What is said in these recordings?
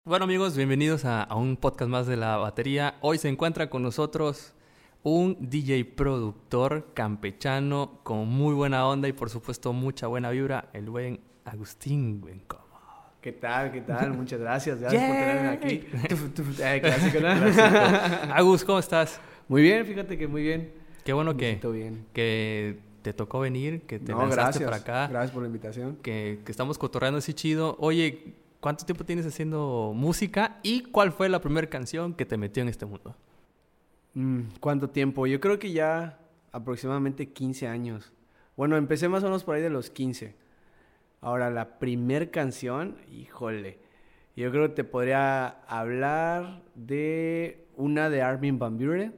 Bueno amigos, bienvenidos a un podcast más de La Batería. Hoy se encuentra con nosotros un DJ productor campechano con muy buena onda y por supuesto mucha buena vibra, el buen Agustín Bencomo. ¿Qué tal? ¿Qué tal? Muchas gracias. Gracias por tenerme aquí. Clásico, ¿no? Clásico. Agus, ¿cómo estás? Muy bien, fíjate que muy bien. Qué bueno Me siento bien. que te tocó venir, que te No, lanzaste gracias. para acá. Gracias por la invitación. Que estamos cotorreando así chido. Oye, ¿cuánto tiempo tienes haciendo música? ¿Y cuál fue la primera canción que te metió en este mundo? ¿Cuánto tiempo? Yo creo que ya aproximadamente 15 años. Bueno, empecé más o menos por ahí de los 15. Ahora, la primer canción, híjole. Yo creo que te podría hablar de una de Armin van Buuren.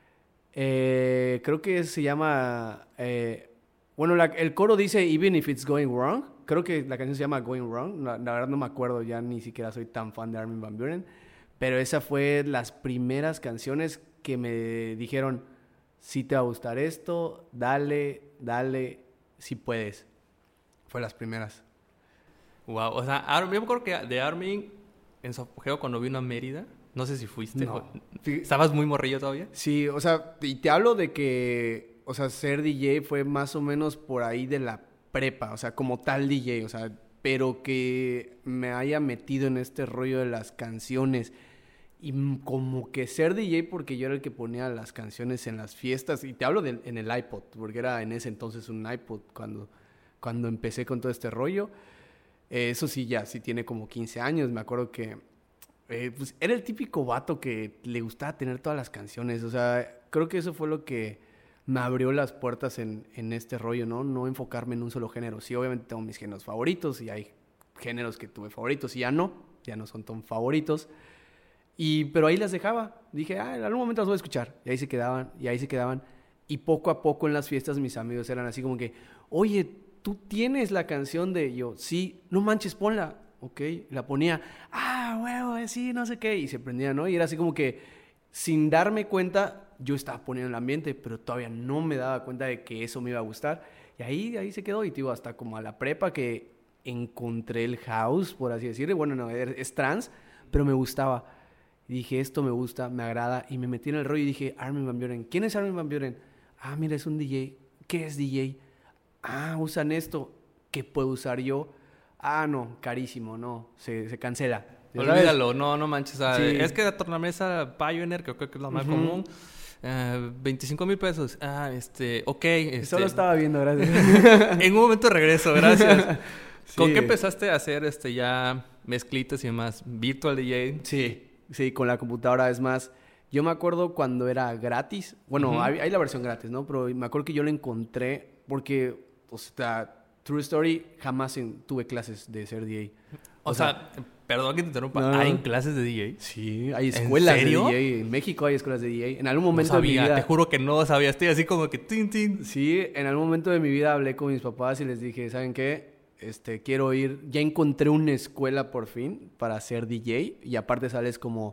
Creo que se llama... bueno, el coro dice Even If It's Going Wrong. Creo que la canción se llama Going Wrong. La verdad no me acuerdo, ya ni siquiera soy tan fan de Armin van Buuren. Pero esa fue las primeras canciones que me dijeron, si te va a gustar esto, dale, si puedes. Fue las primeras. Wow, o sea, yo me acuerdo que de Armin en su apogeo cuando vino a Mérida, no sé si fuiste. No. ¿Estabas muy morrillo todavía? Sí, o sea, y te hablo de que, o sea, ser DJ fue más o menos por ahí de la prepa, o sea, como tal DJ, o sea, pero que me haya metido en este rollo de las canciones y como que ser DJ porque yo era el que ponía las canciones en las fiestas y te hablo en el iPod, porque era en ese entonces un iPod cuando empecé con todo este rollo. Eso sí, ya sí tiene como 15 años, me acuerdo que pues era el típico vato que le gustaba tener todas las canciones, o sea, creo que eso fue lo que me abrió las puertas en este rollo, ¿no? No enfocarme en un solo género. Sí, obviamente tengo mis géneros favoritos y hay géneros que tuve favoritos y ya no son tan favoritos. Pero ahí las dejaba. Dije, en algún momento las voy a escuchar. Y ahí se quedaban, y ahí se quedaban. Y poco a poco en las fiestas mis amigos eran así como que, oye, ¿tú tienes la canción de...? Yo, sí, no manches, ponla. Ok, la ponía, huevo, sí, no sé qué. Y se prendía, ¿no? Y era así como que, sin darme cuenta, yo estaba poniendo el ambiente, pero todavía no me daba cuenta de que eso me iba a gustar. Y ahí se quedó. Y digo, hasta como a la prepa que encontré el house, por así decirlo. Bueno, no, es trance, pero me gustaba. Y dije, esto me gusta, me agrada. Y me metí en el rollo y dije, Armin van Buuren. ¿Quién es Armin van Buuren? Mira, es un DJ. ¿Qué es DJ? Usan esto. ¿Qué puedo usar yo? No, carísimo, no. Se cancela. Olvídalo, no manches. O sea, Sí. Es que la tornamesa Pioneer, que creo que es la más común, 25,000 pesos. Ok. Solo estaba viendo, gracias. En un momento regreso, gracias. Sí. ¿Con qué empezaste a hacer ya mezclitas y demás? ¿Virtual DJ? Sí, con la computadora. Es más, yo me acuerdo cuando era gratis. Bueno, hay la versión gratis, ¿no? Pero me acuerdo que yo la encontré porque, o sea, True Story, jamás tuve clases de ser DJ. O sea, perdón que te interrumpa. No. ¿Hay clases de DJ? Sí, hay escuelas ¿En serio? de DJ. En México hay escuelas de DJ. En algún No momento de mi sabía, vida... te juro que no sabía. Estoy así como que tin. Sí, en algún momento de mi vida hablé con mis papás y les dije, ¿saben qué? Quiero ir, ya encontré una escuela por fin para ser DJ y aparte sales como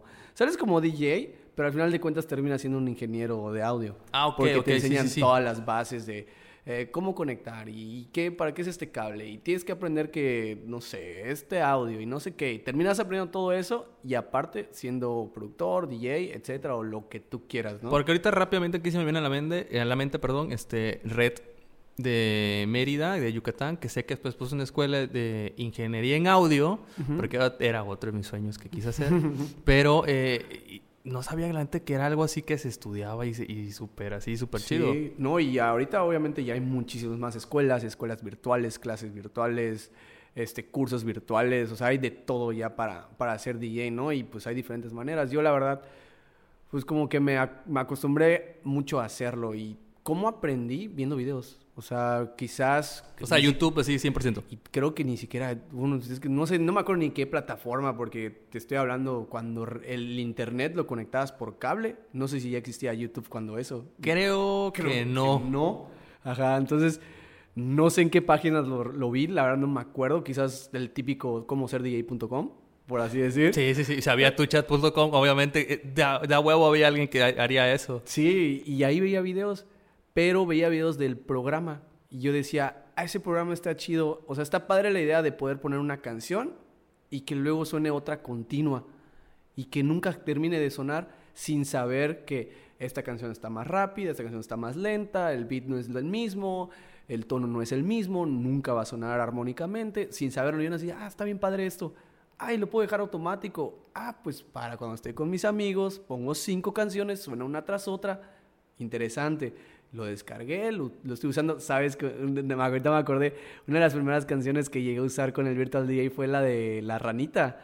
DJ, pero al final de cuentas terminas siendo un ingeniero de audio. Ok, porque te sí, enseñan sí. todas las bases de cómo conectar y para qué es este cable y tienes que aprender que, no sé, este audio y no sé qué. Y terminas aprendiendo todo eso y aparte siendo productor, DJ, etcétera, o lo que tú quieras, ¿no? Porque ahorita rápidamente aquí se me viene a la mente, Red de Mérida, de Yucatán, que sé que después puso una escuela de ingeniería en audio, porque era otro de mis sueños que quise hacer, pero no sabía realmente que era algo así que se estudiaba y súper chido. Sí, no, y ahorita obviamente ya hay muchísimas más escuelas virtuales, clases virtuales, cursos virtuales, o sea, hay de todo ya para hacer DJ, ¿no? Y pues hay diferentes maneras. Yo la verdad, pues como que me acostumbré mucho a hacerlo. ¿Y cómo aprendí? Viendo videos. O sea, quizás... O sea, YouTube así 100%. Y creo que ni siquiera... es que no sé, no me acuerdo ni qué plataforma, porque te estoy hablando cuando el internet lo conectabas por cable. No sé si ya existía YouTube cuando eso. Creo que no. No. Ajá, entonces... No sé en qué páginas lo vi, la verdad no me acuerdo. Quizás el típico comoserdj.com, por así decir. Sí. Si había tuchat.com, obviamente, de huevo había alguien que haría eso. Sí, y ahí veía videos, pero veía videos del programa. Y yo decía, ese programa está chido. O sea, está padre la idea de poder poner una canción y que luego suene otra continua y que nunca termine de sonar sin saber que esta canción está más rápida, esta canción está más lenta, el beat no es el mismo, el tono no es el mismo, nunca va a sonar armónicamente, sin saberlo. Yo no decía, está bien padre esto. Ay, lo puedo dejar automático. Pues para cuando esté con mis amigos, pongo 5 canciones, suena una tras otra. Interesante. Lo descargué, lo estoy usando. Sabes que ahorita me acordé, una de las primeras canciones que llegué a usar con el Virtual DJ fue la de La Ranita.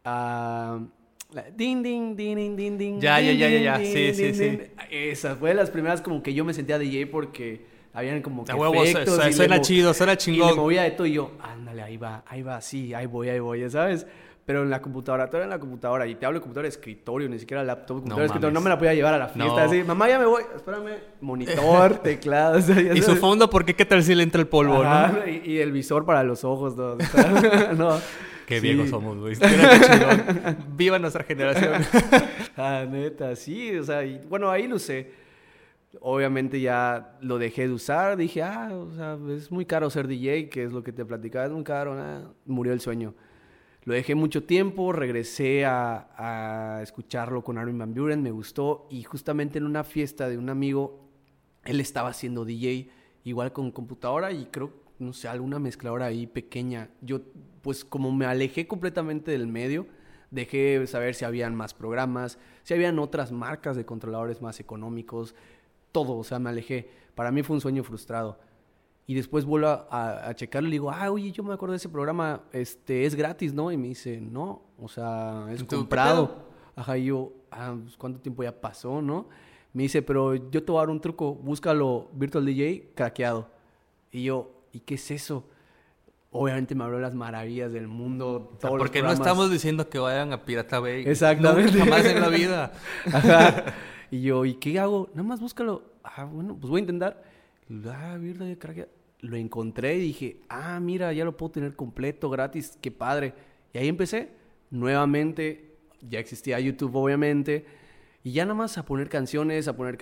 Ding, ding, ding, ding, ding, ding. Ya. Sí. Sí. Esa fue de las primeras como que yo me sentía DJ porque habían como que efectos. Suena chido, suena chingón. Y le movía de todo y yo, ándale, ahí va, sí, ahí voy, ya sabes. Pero en la computadora, todavía en la computadora, y te hablo de computadora de escritorio, ni siquiera laptop, computadora de escritorio, no me la podía llevar a la fiesta. Así, mamá, ya me voy, espérame, monitor, teclado. O sea, y su fondo, porque qué tal si le entra el polvo, ajá, ¿no? Y el visor para los ojos, ¿no? No. Qué sí. viejos somos, güey. Viva nuestra generación. Neta, sí, o sea, y, bueno, ahí lo usé. Obviamente ya lo dejé de usar, dije, o sea, es muy caro ser DJ, que es lo que te platicaba, es muy caro, murió el sueño. Lo dejé mucho tiempo, regresé a escucharlo con Armin van Buuren, me gustó, y justamente en una fiesta de un amigo, él estaba haciendo DJ, igual con computadora, y creo, no sé, alguna mezcladora ahí pequeña. Yo, pues como me alejé completamente del medio, dejé saber si habían más programas, si habían otras marcas de controladores más económicos, todo, o sea, me alejé. Para mí fue un sueño frustrado. Y después vuelvo a checarlo y le digo, oye, yo me acuerdo de ese programa, es gratis, ¿no? Y me dice, no, o sea, es comprado. Ajá, y yo, pues, ¿cuánto tiempo ya pasó, no? Me dice, pero yo te voy a dar un truco, búscalo Virtual DJ craqueado. Y yo, ¿y qué es eso? Obviamente me habló las maravillas del mundo. O sea, porque no estamos diciendo que vayan a Pirata Bay. Exactamente. No, jamás en la vida. Ajá. Y yo, ¿y qué hago? Nada más búscalo. Bueno, pues voy a intentar. Virtual DJ craqueado. Lo encontré y dije, mira, ya lo puedo tener completo, gratis, qué padre. Y ahí empecé. Nuevamente, ya existía YouTube, obviamente. Y ya nada más a poner canciones.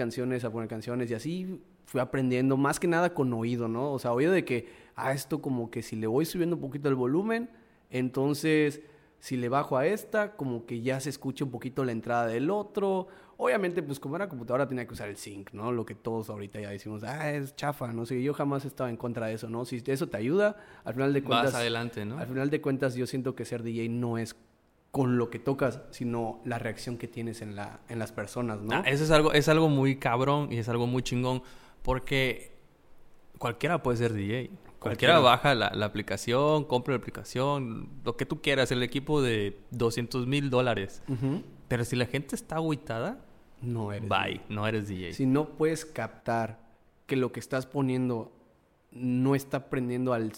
Y así fui aprendiendo, más que nada con oído, ¿no? O sea, oído de que, esto como que si le voy subiendo un poquito el volumen, entonces si le bajo a esta, como que ya se escucha un poquito la entrada del otro. Obviamente, pues como era computadora tenía que usar el sync, ¿no? Lo que todos ahorita ya decimos, es chafa, no sé, yo jamás he estado en contra de eso, ¿no? Si eso te ayuda, al final de cuentas... Vas adelante, ¿no? Al final de cuentas yo siento que ser DJ no es con lo que tocas, sino la reacción que tienes en las personas, ¿no? Eso es algo muy cabrón y es algo muy chingón, porque cualquiera puede ser DJ. Cualquiera baja la aplicación, compra la aplicación, lo que tú quieras, el equipo de $200,000. Uh-huh. Pero si la gente está agüitada, no eres DJ. No eres DJ. Si no puedes captar que lo que estás poniendo no está prendiendo al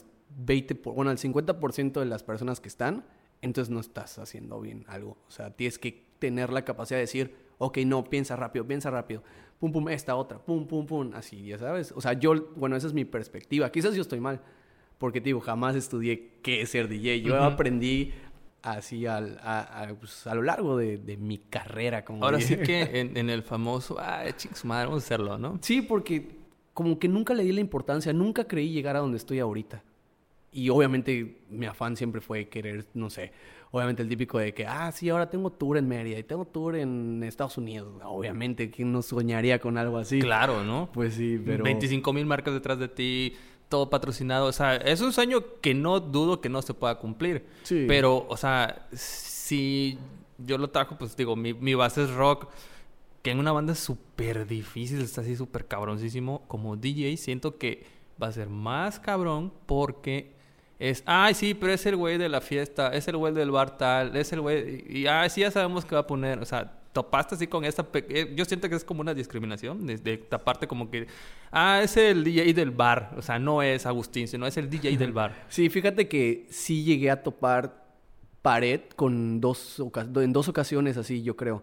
50% de las personas que están, entonces no estás haciendo bien algo. O sea, tienes que tener la capacidad de decir, ok, no, piensa rápido. Pum, pum, esta otra, pum, pum, pum, así, ya sabes. O sea, esa es mi perspectiva. Quizás yo estoy mal, porque te digo, jamás estudié qué es ser DJ. Yo aprendí así pues, a lo largo de mi carrera como Ahora DJ. sí que en el famoso, chicos, madre, vamos a hacerlo, ¿no? Sí, porque como que nunca le di la importancia, nunca creí llegar a donde estoy ahorita. Y obviamente mi afán siempre fue querer, no sé, obviamente el típico de que, sí, ahora tengo tour en Mérida y tengo tour en Estados Unidos. Obviamente, ¿quién no soñaría con algo así? Claro, ¿no? Pues sí, pero... 25,000 marcas detrás de ti, todo patrocinado. O sea, es un sueño que no dudo que no se pueda cumplir. Sí. Pero, o sea, si yo lo trajo, pues digo, mi base es rock, que en una banda es súper difícil, está así súper cabroncísimo. Como DJ siento que va a ser más cabrón porque... sí, pero es el güey de la fiesta, es el güey del bar tal, es el güey... Y sí, ya sabemos qué va a poner. O sea, topaste así con esta... Yo siento que es como una discriminación de taparte como que... es el DJ del bar. O sea, no es Agustín, sino es el DJ del bar. Sí, fíjate que sí llegué a topar pared en dos ocasiones así, yo creo.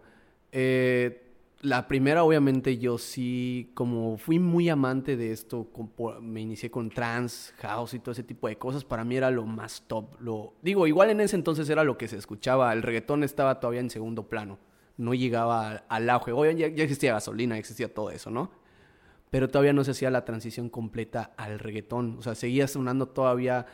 La primera, obviamente, yo sí, como fui muy amante de esto, me inicié con trance, house y todo ese tipo de cosas, para mí era lo más top. Digo, igual en ese entonces era lo que se escuchaba, el reggaetón estaba todavía en segundo plano, no llegaba al auge. Obviamente ya existía gasolina, existía todo eso, ¿no? Pero todavía no se hacía la transición completa al reggaetón, o sea, seguía sonando todavía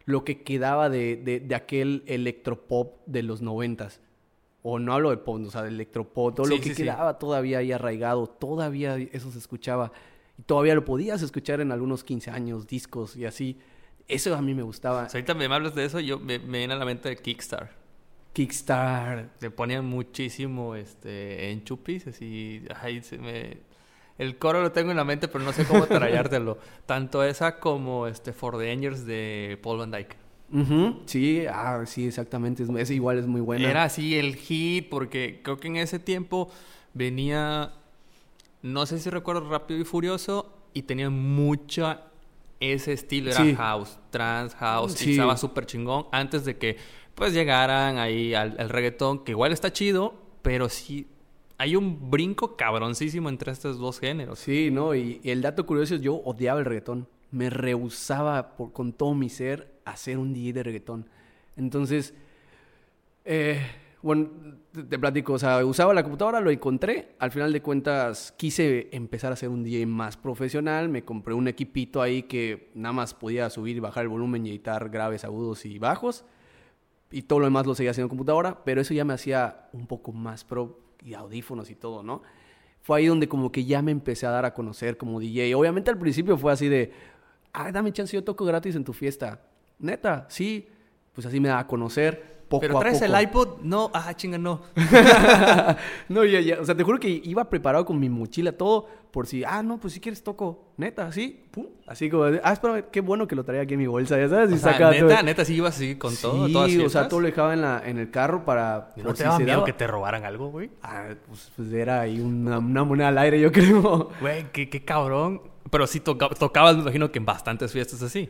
lo que quedaba de aquel electropop de los 90s. O no hablo de pop, o sea, de electropop, todo lo que quedaba todavía ahí arraigado, todavía eso se escuchaba. Y todavía lo podías escuchar en algunos 15 años, discos y así. Eso a mí me gustaba. O sea, ahorita me hablas de eso, yo me viene a la mente de Kickstar. Le ponían muchísimo en chupis, así, el coro lo tengo en la mente, pero no sé cómo trayártelo. Tanto esa como For the Angels de Paul Van Dyke. Uh-huh. Sí, sí, exactamente. Ese igual es muy buena. Era así el hit, porque creo que en ese tiempo venía, no sé si recuerdo, Rápido y Furioso, y tenía mucha ese estilo. Era house, trance, house, y estaba súper chingón antes de que pues llegaran ahí al reggaetón, que igual está chido, pero sí hay un brinco cabroncísimo entre estos dos géneros. Sí, ¿no? Y el dato curioso es yo odiaba el reggaetón. Me rehusaba con todo mi ser a ser un DJ de reggaetón. Entonces, bueno, te platico. O sea, usaba la computadora, lo encontré. Al final de cuentas, quise empezar a ser un DJ más profesional. Me compré un equipito ahí que nada más podía subir y bajar el volumen y editar graves, agudos y bajos. Y todo lo demás lo seguía haciendo en computadora. Pero eso ya me hacía un poco más pro y audífonos y todo, ¿no? Fue ahí donde como que ya me empecé a dar a conocer como DJ. Obviamente al principio fue así de... dame chance, yo toco gratis en tu fiesta. Neta, sí. Pues así me daba a conocer poco a poco. ¿Pero traes el iPod? No. chinga, no. No, ya. O sea, te juro que iba preparado con mi mochila, todo, por si... no, pues si quieres toco. Neta, sí. Pum. Así como... espérame, qué bueno que lo traía aquí en mi bolsa, ya sabes. O sea, neta, sí ibas así con todo, todas fiestas. O sea, todo lo dejaba en el carro para... ¿No te daba miedo que te robaran algo, güey? Pues era ahí una moneda al aire, yo creo. Güey, qué cabrón. Pero sí tocabas, me imagino que en bastantes fiestas así.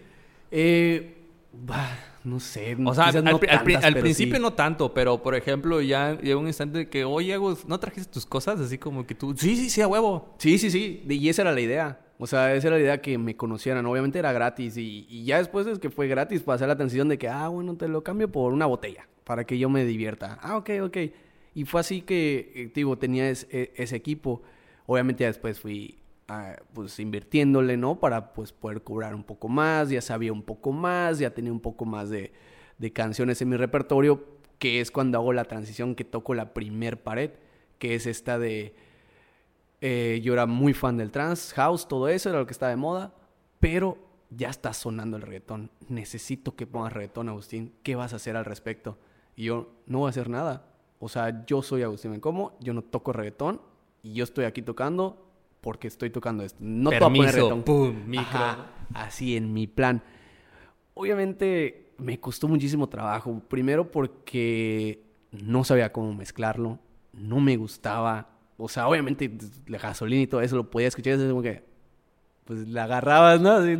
No sé. O sea, al principio no tanto, pero por ejemplo, ya llegó un instante de que, oye, Agus, ¿no trajiste tus cosas? Así como que tú, sí, a huevo. Sí. Y esa era la idea. O sea, esa era la idea, que me conocieran. Obviamente era gratis. Y ya después de que fue gratis, pasé la transición de que, bueno, te lo cambio por una botella para que yo me divierta. Ok. Y fue así que, digo, tenía ese equipo. Obviamente ya después fui... pues invirtiéndole, ¿no? Para pues poder cobrar un poco más, ya sabía un poco más, ya tenía un poco más de canciones en mi repertorio, que es cuando hago la transición, que toco la primer pared, que es esta de... yo era muy fan del trance, house, todo eso era lo que estaba de moda, pero ya está sonando el reggaetón. Necesito que pongas reggaetón, Agustín. ¿Qué vas a hacer al respecto? Y yo, no voy a hacer nada. O sea, yo soy Agustín Bencomo, yo no toco reggaetón, y yo estoy aquí tocando... porque estoy tocando esto. No te voy a poner reggaetón. Pum, micro. Ajá, así en mi plan. Obviamente me costó muchísimo trabajo. Primero porque no sabía cómo mezclarlo. No me gustaba. O sea, obviamente la gasolina y todo eso lo podía escuchar. Es como que... pues la agarrabas, ¿no? Así,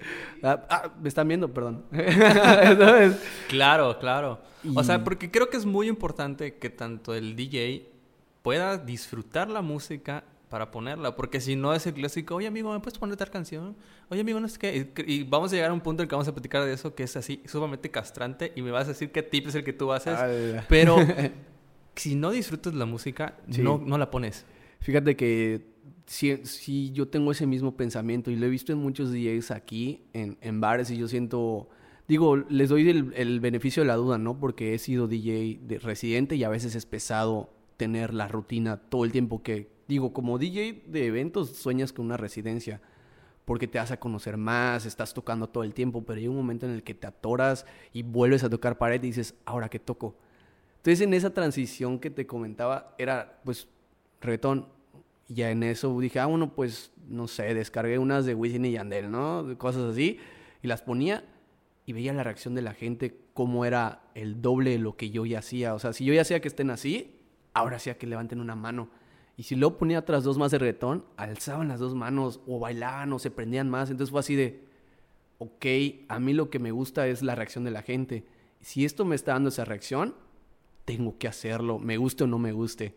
me están viendo, perdón. ¿Sabes? Claro. O sea, porque creo que es muy importante que tanto el DJ pueda disfrutar la música para ponerla, porque si no es el clásico, oye amigo, ¿me puedes poner tal canción? Oye amigo, no sé qué. Y vamos a llegar a un punto en el que vamos a platicar de eso, que es así sumamente castrante, y me vas a decir qué tip es el que tú haces, pero si no disfrutas la música, no la pones. Fíjate que sí, yo tengo ese mismo pensamiento, y lo he visto en muchos DJs aquí, en bares, y yo siento... Digo, les doy el beneficio de la duda, ¿no? Porque he sido DJ residente, y a veces es pesado tener la rutina todo el tiempo que... Digo, como DJ de eventos sueñas con una residencia porque te vas a conocer más, estás tocando todo el tiempo, pero hay un momento en el que te atoras y vuelves a tocar pared y dices, ¿ahora qué toco? Entonces, en esa transición que te comentaba, era, pues, reggaetón. Y ya en eso dije, bueno, pues, no sé, descargué unas de Wisin y Yandel, ¿no? Cosas así, y las ponía y veía la reacción de la gente, cómo era el doble de lo que yo ya hacía. O sea, si yo ya hacía que estén así, ahora hacía que levanten una mano. Y si luego ponía otras dos más de reggaetón, alzaban las dos manos o bailaban o se prendían más. Entonces fue así de, ok, a mí lo que me gusta es la reacción de la gente. Si esto me está dando esa reacción, tengo que hacerlo, me guste o no me guste.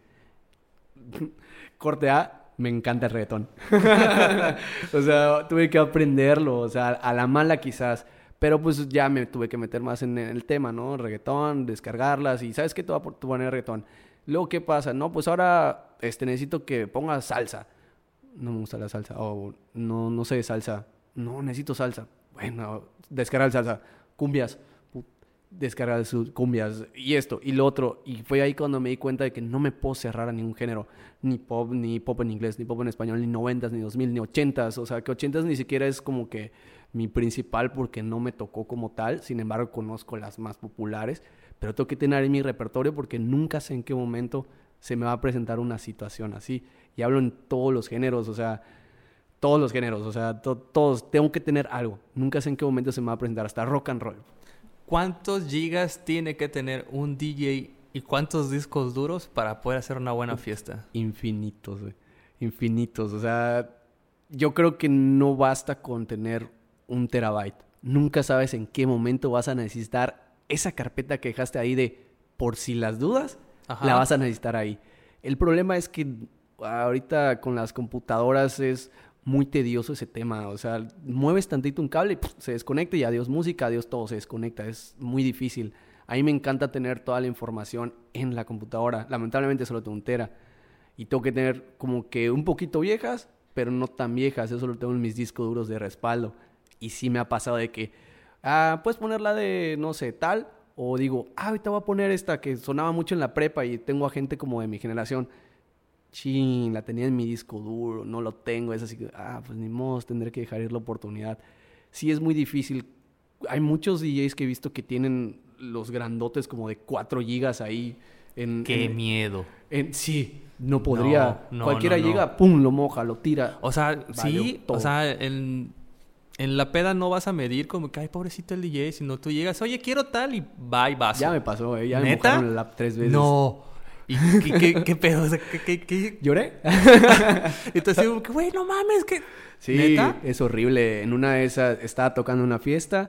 Corte A, me encanta el reggaetón. O sea, tuve que aprenderlo, o sea, a la mala quizás. Pero pues ya me tuve que meter más en el tema, ¿no? Reggaetón, descargarlas y ¿sabes qué? Te voy a poner reggaetón. Luego, ¿qué pasa? No, pues ahora necesito que pongas salsa. No me gusta la salsa. O no sé de salsa. No, necesito salsa. Bueno, descargar salsa. cumbias, descargar sus cumbias y esto y lo otro. Y fue ahí cuando me di cuenta de que no me puedo cerrar a ningún género, ni pop en inglés, ni pop en español, ni 90s, ni 2000, ni 80s. O sea, que 80s ni siquiera es como que mi principal porque no me tocó como tal. Sin embargo, conozco las más populares, pero tengo que tener en mi repertorio porque nunca sé en qué momento se me va a presentar una situación así. Y hablo en todos los géneros, o sea, todos los géneros, o sea, todos. Tengo que tener algo. Nunca sé en qué momento se me va a presentar, hasta rock and roll. ¿Cuántos gigas tiene que tener un DJ y cuántos discos duros para poder hacer una buena fiesta? Infinitos, güey. Infinitos. O sea, yo creo que no basta con tener 1 terabyte. Nunca sabes en qué momento vas a necesitar esa carpeta que dejaste ahí de por si las dudas, Ajá. la vas a necesitar ahí. El problema es que ahorita con las computadoras es muy tedioso ese tema. O sea, mueves tantito un cable y se desconecta y adiós música, adiós todo, se desconecta. Es muy difícil. A mí me encanta tener toda la información en la computadora. Lamentablemente solo tengo 1 tera. Y tengo que tener como que un poquito viejas, pero no tan viejas. Eso lo tengo en mis discos duros de respaldo. Y sí me ha pasado de que, puedes ponerla de, no sé, tal. O digo, ahorita voy a poner esta que sonaba mucho en la prepa y tengo a gente como de mi generación. Chin, la tenía en mi disco duro, no lo tengo. Es así que, pues ni modo, tendré que dejar ir la oportunidad. Sí, es muy difícil. Hay muchos DJs que he visto que tienen los grandotes como de 4 gigas ahí. ¡Qué miedo! Sí, no podría. No, Cualquiera no. llega, pum, lo moja, lo tira. O sea, sí, todo. o sea, en la peda no vas a medir como que, ay, pobrecito el DJ, sino tú llegas, oye, quiero tal y va y vas. Ya me pasó, ya me ¿Neta? mojaron el lap 3 veces. No. ¿Y qué pedo? O sea, ¿qué? ¿Lloré? Entonces digo, güey, no mames, que... Sí, ¿Neta? es horrible. En una de esas estaba tocando una fiesta,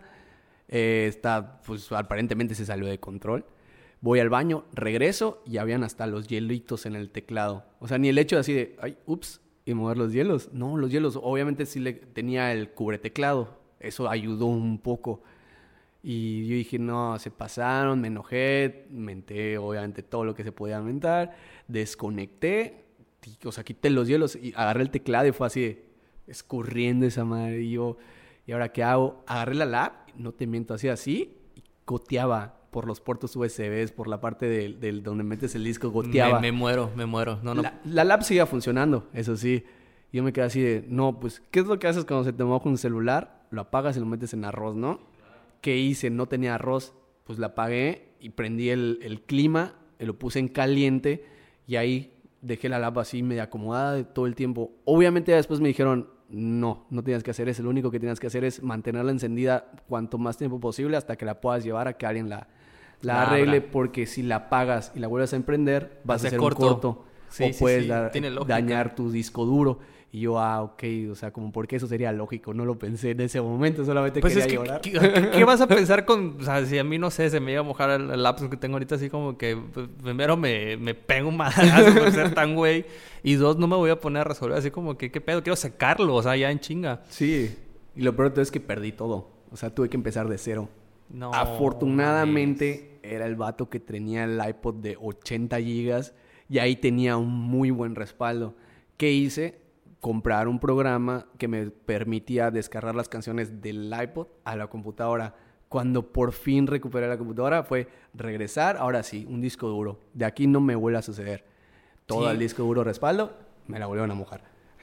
pues aparentemente se salió de control. Voy al baño, regreso y habían hasta los hielitos en el teclado. O sea, ni el hecho de así de, ay, ups, y mover los hielos. No, los hielos, obviamente sí tenía el cubreteclado. Eso ayudó un poco. Y yo dije, no, se pasaron, me enojé, menté obviamente todo lo que se podía mentar, desconecté, o sea, quité los hielos y agarré el teclado y fue así de, escurriendo esa madre. Y yo, ¿y ahora qué hago? Agarré la lap, no te miento, así, y goteaba por los puertos USBs, por la parte del donde metes el disco, goteaba. Me muero. No. La lap seguía funcionando, eso sí. Y yo me quedé así de, no, pues, ¿qué es lo que haces cuando se te moja un celular? Lo apagas y lo metes en arroz, ¿no? ¿Qué hice? No tenía arroz. Pues la apagué y prendí el clima, lo puse en caliente y ahí dejé la lapa así medio acomodada de todo el tiempo. Obviamente después me dijeron, no tienes que hacer eso. Lo único que tienes que hacer es mantenerla encendida cuanto más tiempo posible hasta que la puedas llevar a que alguien la arregle, porque si la apagas y la vuelves a emprender, vas a hacer un corto. Sí, o puedes sí. dañar tu disco duro. Y yo, ok, o sea, como porque eso sería lógico. No lo pensé en ese momento, solamente pues quería es que, llorar. ¿qué vas a pensar con...? O sea, si a mí, no sé, se me iba a mojar el laptop que tengo ahorita, así como que... Pues, primero me pego un madrazo por ser tan güey. Y 2, no me voy a poner a resolver así como que, ¿qué pedo? Quiero sacarlo, o sea, ya en chinga. Sí. Y lo peor de todo es que perdí todo. O sea, tuve que empezar de cero. No. Afortunadamente, era el vato que tenía el iPod de 80 gigas. Y ahí tenía un muy buen respaldo. ¿Qué hice? Comprar un programa que me permitía descargar las canciones del iPod a la computadora. Cuando por fin recuperé la computadora fue regresar, ahora sí, un disco duro. De aquí no me vuelve a suceder. Todo el disco duro respaldo, me la volvieron a mojar.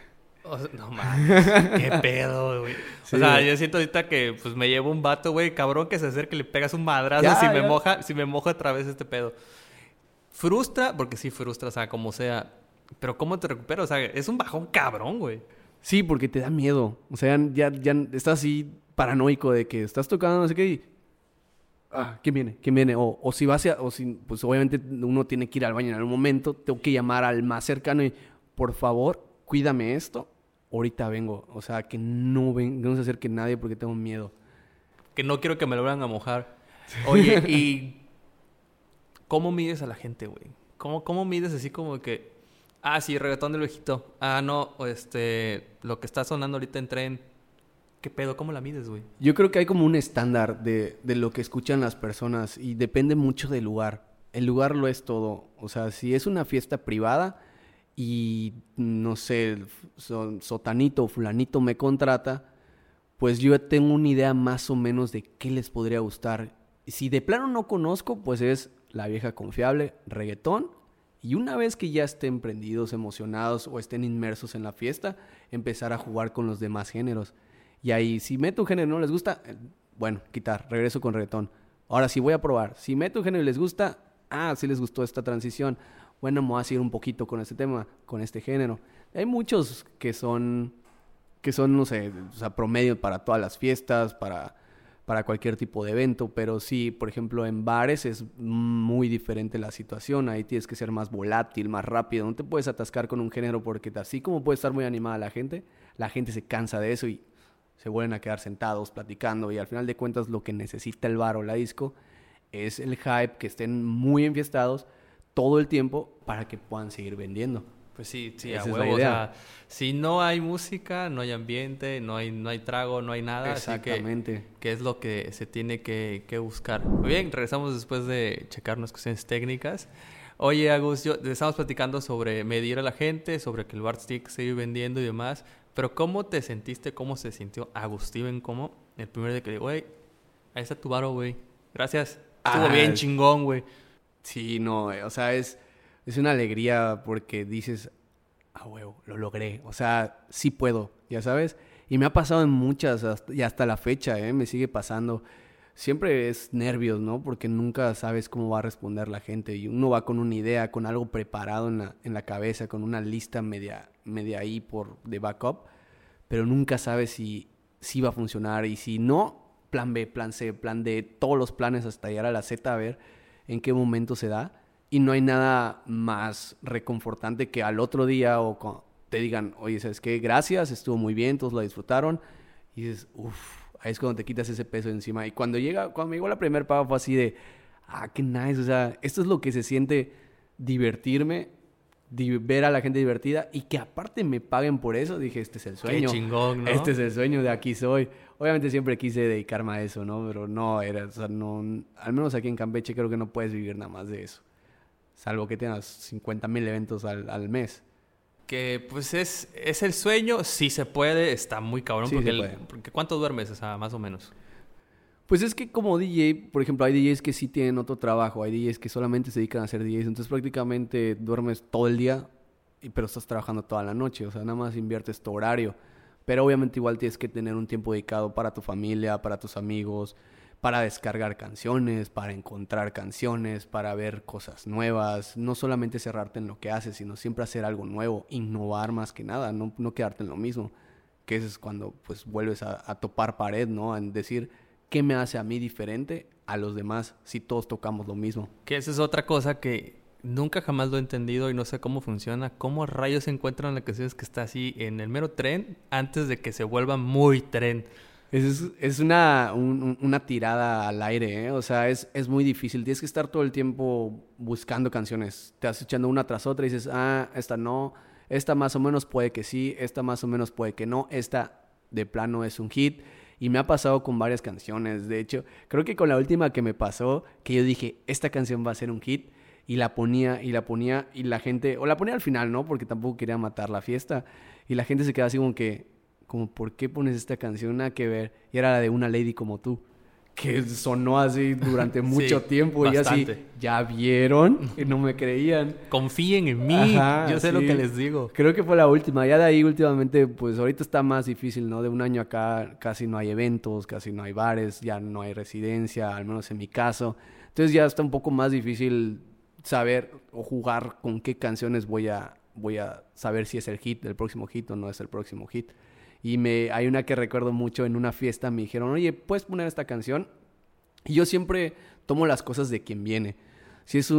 O sea, no mames, qué pedo, güey. Sí, o sea, yo siento ahorita que pues me llevo un vato, güey, cabrón, que se acerque y le pegas un madrazo si me moja otra vez este pedo. Frustra, porque sí frustra, o sea, como sea. Pero ¿cómo te recuperas? O sea, es un bajón cabrón, güey. Sí, porque te da miedo. O sea, ya estás así paranoico de que estás tocando no sé qué y... ¿quién viene? ¿Quién viene? O si vas a... pues obviamente uno tiene que ir al baño en algún momento. Tengo que llamar al más cercano y... Por favor, cuídame esto. Ahorita vengo. O sea, que no se acerque nadie porque tengo miedo. Que no quiero que me lo vayan a mojar. Oye, ¿y cómo mides a la gente, güey? ¿Cómo mides así como que... sí, reggaetón del viejito. No, lo que está sonando ahorita en tren. ¿Qué pedo? ¿Cómo la mides, güey? Yo creo que hay como un estándar de lo que escuchan las personas y depende mucho del lugar. El lugar lo es todo. O sea, si es una fiesta privada y, no sé, sotanito o fulanito me contrata, pues yo tengo una idea más o menos de qué les podría gustar. Si de plano no conozco, pues es la vieja confiable, reggaetón. Y una vez que ya estén prendidos, emocionados o estén inmersos en la fiesta, empezar a jugar con los demás géneros. Y ahí, si meto un género y no les gusta, bueno, quitar, regreso con reggaetón. Ahora sí voy a probar. Si meto un género y les gusta, sí les gustó esta transición. Bueno, me voy a seguir un poquito con este tema, con este género. Hay muchos que son, no sé, o sea, promedio para todas las fiestas, para cualquier tipo de evento, pero sí, por ejemplo, en bares es muy diferente la situación. Ahí tienes que ser más volátil, más rápido. No te puedes atascar con un género porque así como puede estar muy animada la gente se cansa de eso y se vuelven a quedar sentados platicando, y al final de cuentas lo que necesita el bar o la disco es el hype, que estén muy enfiestados todo el tiempo para que puedan seguir vendiendo. Pues sí, Esa a es la huevo. O idea. sea, si no hay música, no hay ambiente, no hay trago, no hay nada. Exactamente. Así que es lo que se tiene que buscar. Muy bien, regresamos después de checar unas cuestiones técnicas. Oye, Agus, estamos platicando sobre medir a la gente, sobre que el bar stick sigue vendiendo y demás. Pero ¿cómo te sentiste? ¿Cómo se sintió Agustín? ¿Cómo? El primer día que le digo, güey, ahí está tu varo, güey. Gracias. Estuvo bien chingón, güey. Sí, no, o sea, es una alegría porque dices, huevo, lo logré. O sea, sí puedo, ya sabes. Y me ha pasado en muchas, y hasta la fecha, me sigue pasando. Siempre es nervios, ¿no? Porque nunca sabes cómo va a responder la gente. Y uno va con una idea, con algo preparado en la cabeza, con una lista media ahí de backup. Pero nunca sabes si va a funcionar. Y si no, plan B, plan C, plan D, todos los planes hasta llegar a la Z, a ver en qué momento se da. Y no hay nada más reconfortante que al otro día te digan, oye, ¿sabes qué? Gracias, estuvo muy bien, todos lo disfrutaron. Y dices, ahí es cuando te quitas ese peso de encima. Y cuando me llegó la primera paga fue así de, qué nice. O sea, esto es lo que se siente divertirme, ver a la gente divertida y que aparte me paguen por eso. Dije, este es el sueño. Qué chingón, ¿no? Este es el sueño, de aquí soy. Obviamente siempre quise dedicarme a eso, ¿no? Pero no, no, al menos aquí en Campeche creo que no puedes vivir nada más de eso. Salvo que tengas 50,000 eventos al mes. Que pues es el sueño, sí se puede, está muy cabrón. Sí, porque ¿cuánto duermes? O sea, más o menos. Pues es que como DJ, por ejemplo, hay DJs que sí tienen otro trabajo, hay DJs que solamente se dedican a hacer DJs, entonces prácticamente duermes todo el día, pero estás trabajando toda la noche, o sea, nada más inviertes tu horario. Pero obviamente igual tienes que tener un tiempo dedicado para tu familia, para tus amigos, para descargar canciones, para encontrar canciones, para ver cosas nuevas. No solamente cerrarte en lo que haces, sino siempre hacer algo nuevo, innovar más que nada, no quedarte en lo mismo. Que eso es cuando pues vuelves a topar pared, ¿no? En decir, ¿qué me hace a mí diferente a los demás si todos tocamos lo mismo? Que esa es otra cosa que nunca jamás lo he entendido y no sé cómo funciona. ¿Cómo rayos se encuentran la canción que está así en el mero tren antes de que se vuelva muy tren? Es una tirada al aire, ¿eh? O sea, es muy difícil. Tienes que estar todo el tiempo buscando canciones. Te vas echando una tras otra y dices, esta no, esta más o menos puede que sí, esta más o menos puede que no, esta de plano es un hit. Y me ha pasado con varias canciones. De hecho, creo que con la última que me pasó, que yo dije, esta canción va a ser un hit, y la ponía, y la gente, o la ponía al final, ¿no? Porque tampoco quería matar la fiesta. Y la gente se quedaba así como, ¿por qué pones esta canción? Nada que ver. Y era la de Una Lady Como Tú, que sonó así durante mucho tiempo. Bastante. Y así, ¿ya vieron? Y no me creían. Confíen en mí. Ajá, yo sé lo que les digo. Creo que fue la última. Ya de ahí últimamente, pues ahorita está más difícil, ¿no? De un año acá casi no hay eventos, casi no hay bares, ya no hay residencia, al menos en mi caso. Entonces ya está un poco más difícil saber o jugar con qué canciones voy a saber si es el hit, el próximo hit o no es el próximo hit. Y hay una que recuerdo mucho, en una fiesta me dijeron, oye, ¿puedes poner esta canción? Y yo siempre tomo las cosas de quien viene. Si es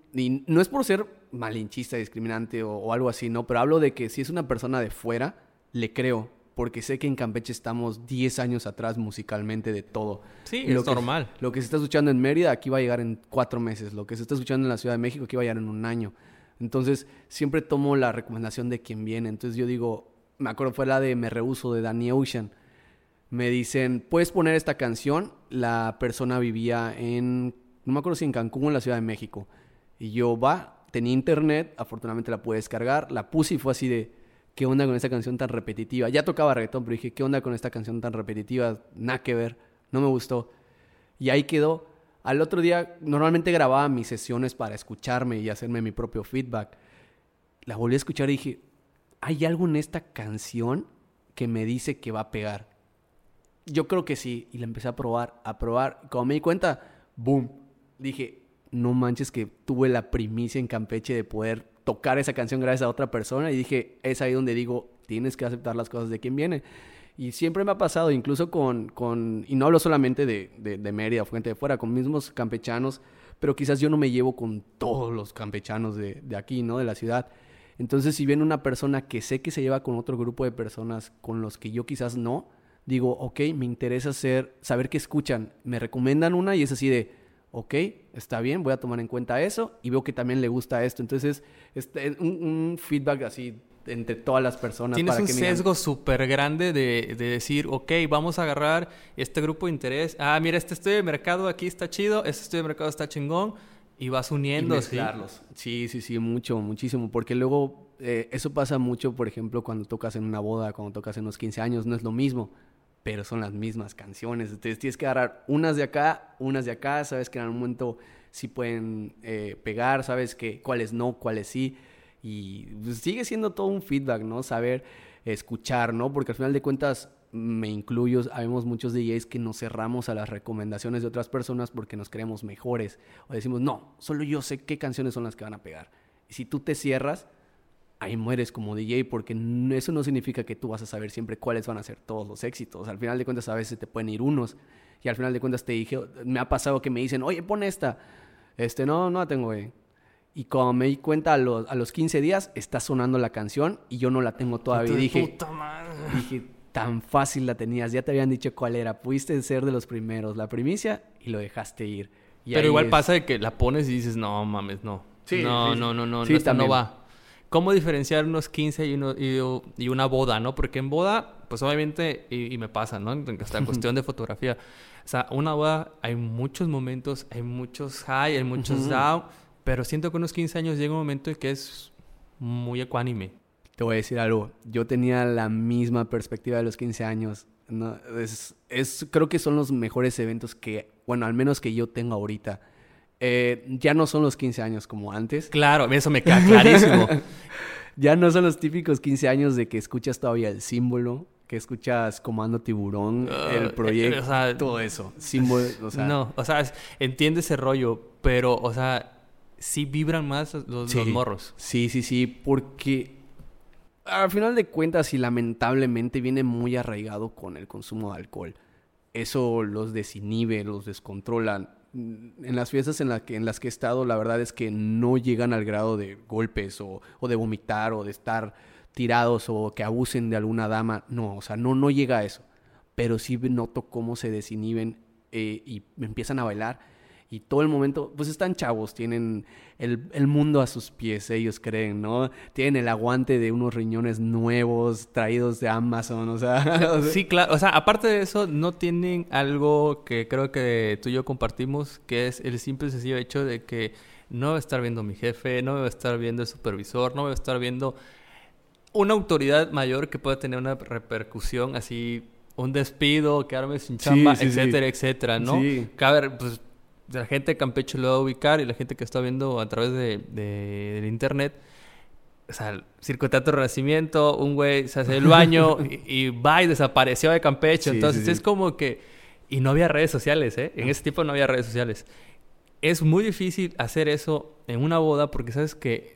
y no es por ser malinchista, discriminante o algo así, ¿no? Pero hablo de que si es una persona de fuera, le creo. Porque sé que en Campeche estamos 10 años atrás musicalmente de todo. Sí, es normal. Lo que se está escuchando en Mérida, aquí va a llegar en 4 meses. Lo que se está escuchando en la Ciudad de México, aquí va a llegar en 1 año. Entonces, siempre tomo la recomendación de quien viene. Entonces, yo digo, me acuerdo fue la de Me Rehuso, de Danny Ocean. Me dicen, ¿puedes poner esta canción? La persona vivía no me acuerdo si en Cancún o en la Ciudad de México. Y yo, tenía internet, afortunadamente la pude descargar, la puse y fue así de, ¿qué onda con esta canción tan repetitiva? Ya tocaba reggaetón, pero dije, ¿qué onda con esta canción tan repetitiva? Nada que ver, no me gustó. Y ahí quedó. Al otro día, normalmente grababa mis sesiones para escucharme y hacerme mi propio feedback. La volví a escuchar y dije, ¿hay algo en esta canción que me dice que va a pegar? Yo creo que sí. Y la empecé a probar. Cuando me di cuenta, ¡boom! Dije, no manches que tuve la primicia en Campeche de poder tocar esa canción gracias a otra persona. Y dije, es ahí donde digo, tienes que aceptar las cosas de quien viene. Y siempre me ha pasado, incluso y no hablo solamente de Mérida o gente de fuera, con mismos campechanos, pero quizás yo no me llevo con todos los campechanos de aquí, ¿no? De la ciudad. Entonces, si viene una persona que sé que se lleva con otro grupo de personas con los que yo quizás no, digo, ok, me interesa saber qué escuchan. Me recomiendan una y es así de, ok, está bien, voy a tomar en cuenta eso y veo que también le gusta esto. Entonces, un feedback así entre todas las personas. Tienes para un que sesgo súper grande de decir, ok, vamos a agarrar este grupo de interés. Ah, mira, este estudio de mercado aquí está chido, este estudio de mercado está chingón. Y vas uniendo, y mezclarlos. ¿Sí? Sí, muchísimo. Porque luego eso pasa mucho, por ejemplo, cuando tocas en una boda, cuando tocas en los 15 años, no es lo mismo, pero son las mismas canciones. Entonces tienes que agarrar unas de acá, sabes que en algún momento sí pueden pegar, sabes que cuáles no, cuáles sí. Y pues, sigue siendo todo un feedback, ¿no? Saber escuchar, ¿no? Porque al final de cuentas, me incluyo, habemos muchos DJs que nos cerramos a las recomendaciones de otras personas porque nos creemos mejores. O decimos, no, solo yo sé qué canciones son las que van a pegar. Y si tú te cierras, ahí mueres como DJ porque eso no significa que tú vas a saber siempre cuáles van a ser todos los éxitos. Al final de cuentas, a veces te pueden ir unos. Y al final de cuentas me ha pasado que me dicen, oye, pon esta. No la tengo, güey. Y cuando me di cuenta a los 15 días, está sonando la canción y yo no la tengo todavía. Dije, tan fácil la tenías, ya te habían dicho cuál era. Pudiste ser de los primeros, la primicia, y lo dejaste ir. Y pero igual pasa de que la pones y dices, no mames, no. Sí, no, sí, esta no va. ¿Cómo diferenciar unos 15 y una boda, no? Porque en boda, pues obviamente, y me pasa, ¿no? Hasta cuestión de fotografía. O sea, una boda hay muchos momentos, hay muchos high, hay muchos down, pero siento que unos 15 años llega un momento en que es muy ecuánime. Te voy a decir algo. Yo tenía la misma perspectiva de los 15 años. No, creo que son los mejores eventos que, bueno, al menos que yo tengo ahorita. Ya no son los 15 años como antes. Claro, eso me queda clarísimo. Ya no son los típicos 15 años de que escuchas todavía el símbolo, que escuchas Comando Tiburón, el proyecto, o sea, todo eso. Símbolo, o sea... No, o sea, entiende ese rollo, pero, o sea, sí vibran más los morros. Sí, porque al final de cuentas y lamentablemente viene muy arraigado con el consumo de alcohol. Eso los desinhibe, los descontrolan. En las fiestas en las que he estado, la verdad es que no llegan al grado de golpes o de vomitar o de estar tirados o que abusen de alguna dama. No, o sea, no llega a eso. Pero sí noto cómo se desinhiben y empiezan a bailar. Y todo el momento, pues están chavos, tienen el mundo a sus pies, ellos creen, ¿no? Tienen el aguante de unos riñones nuevos traídos de Amazon, o sea... Sí, claro. O sea, aparte de eso, no tienen algo que creo que tú y yo compartimos, que es el simple y sencillo hecho de que no va a estar viendo mi jefe, no me va a estar viendo el supervisor, no me va a estar viendo una autoridad mayor que pueda tener una repercusión así, un despido, quedarme sin chamba, etcétera, ¿no? Sí. Que a ver, pues... la gente de Campeche lo va a ubicar y la gente que está viendo a través del internet, o sea, el Circo Teatro Renacimiento, un güey se hace el baño y va y desapareció de Campeche. Entonces es como que... Y no había redes sociales, ¿eh? En ese tiempo no había redes sociales. Es muy difícil hacer eso en una boda porque sabes que...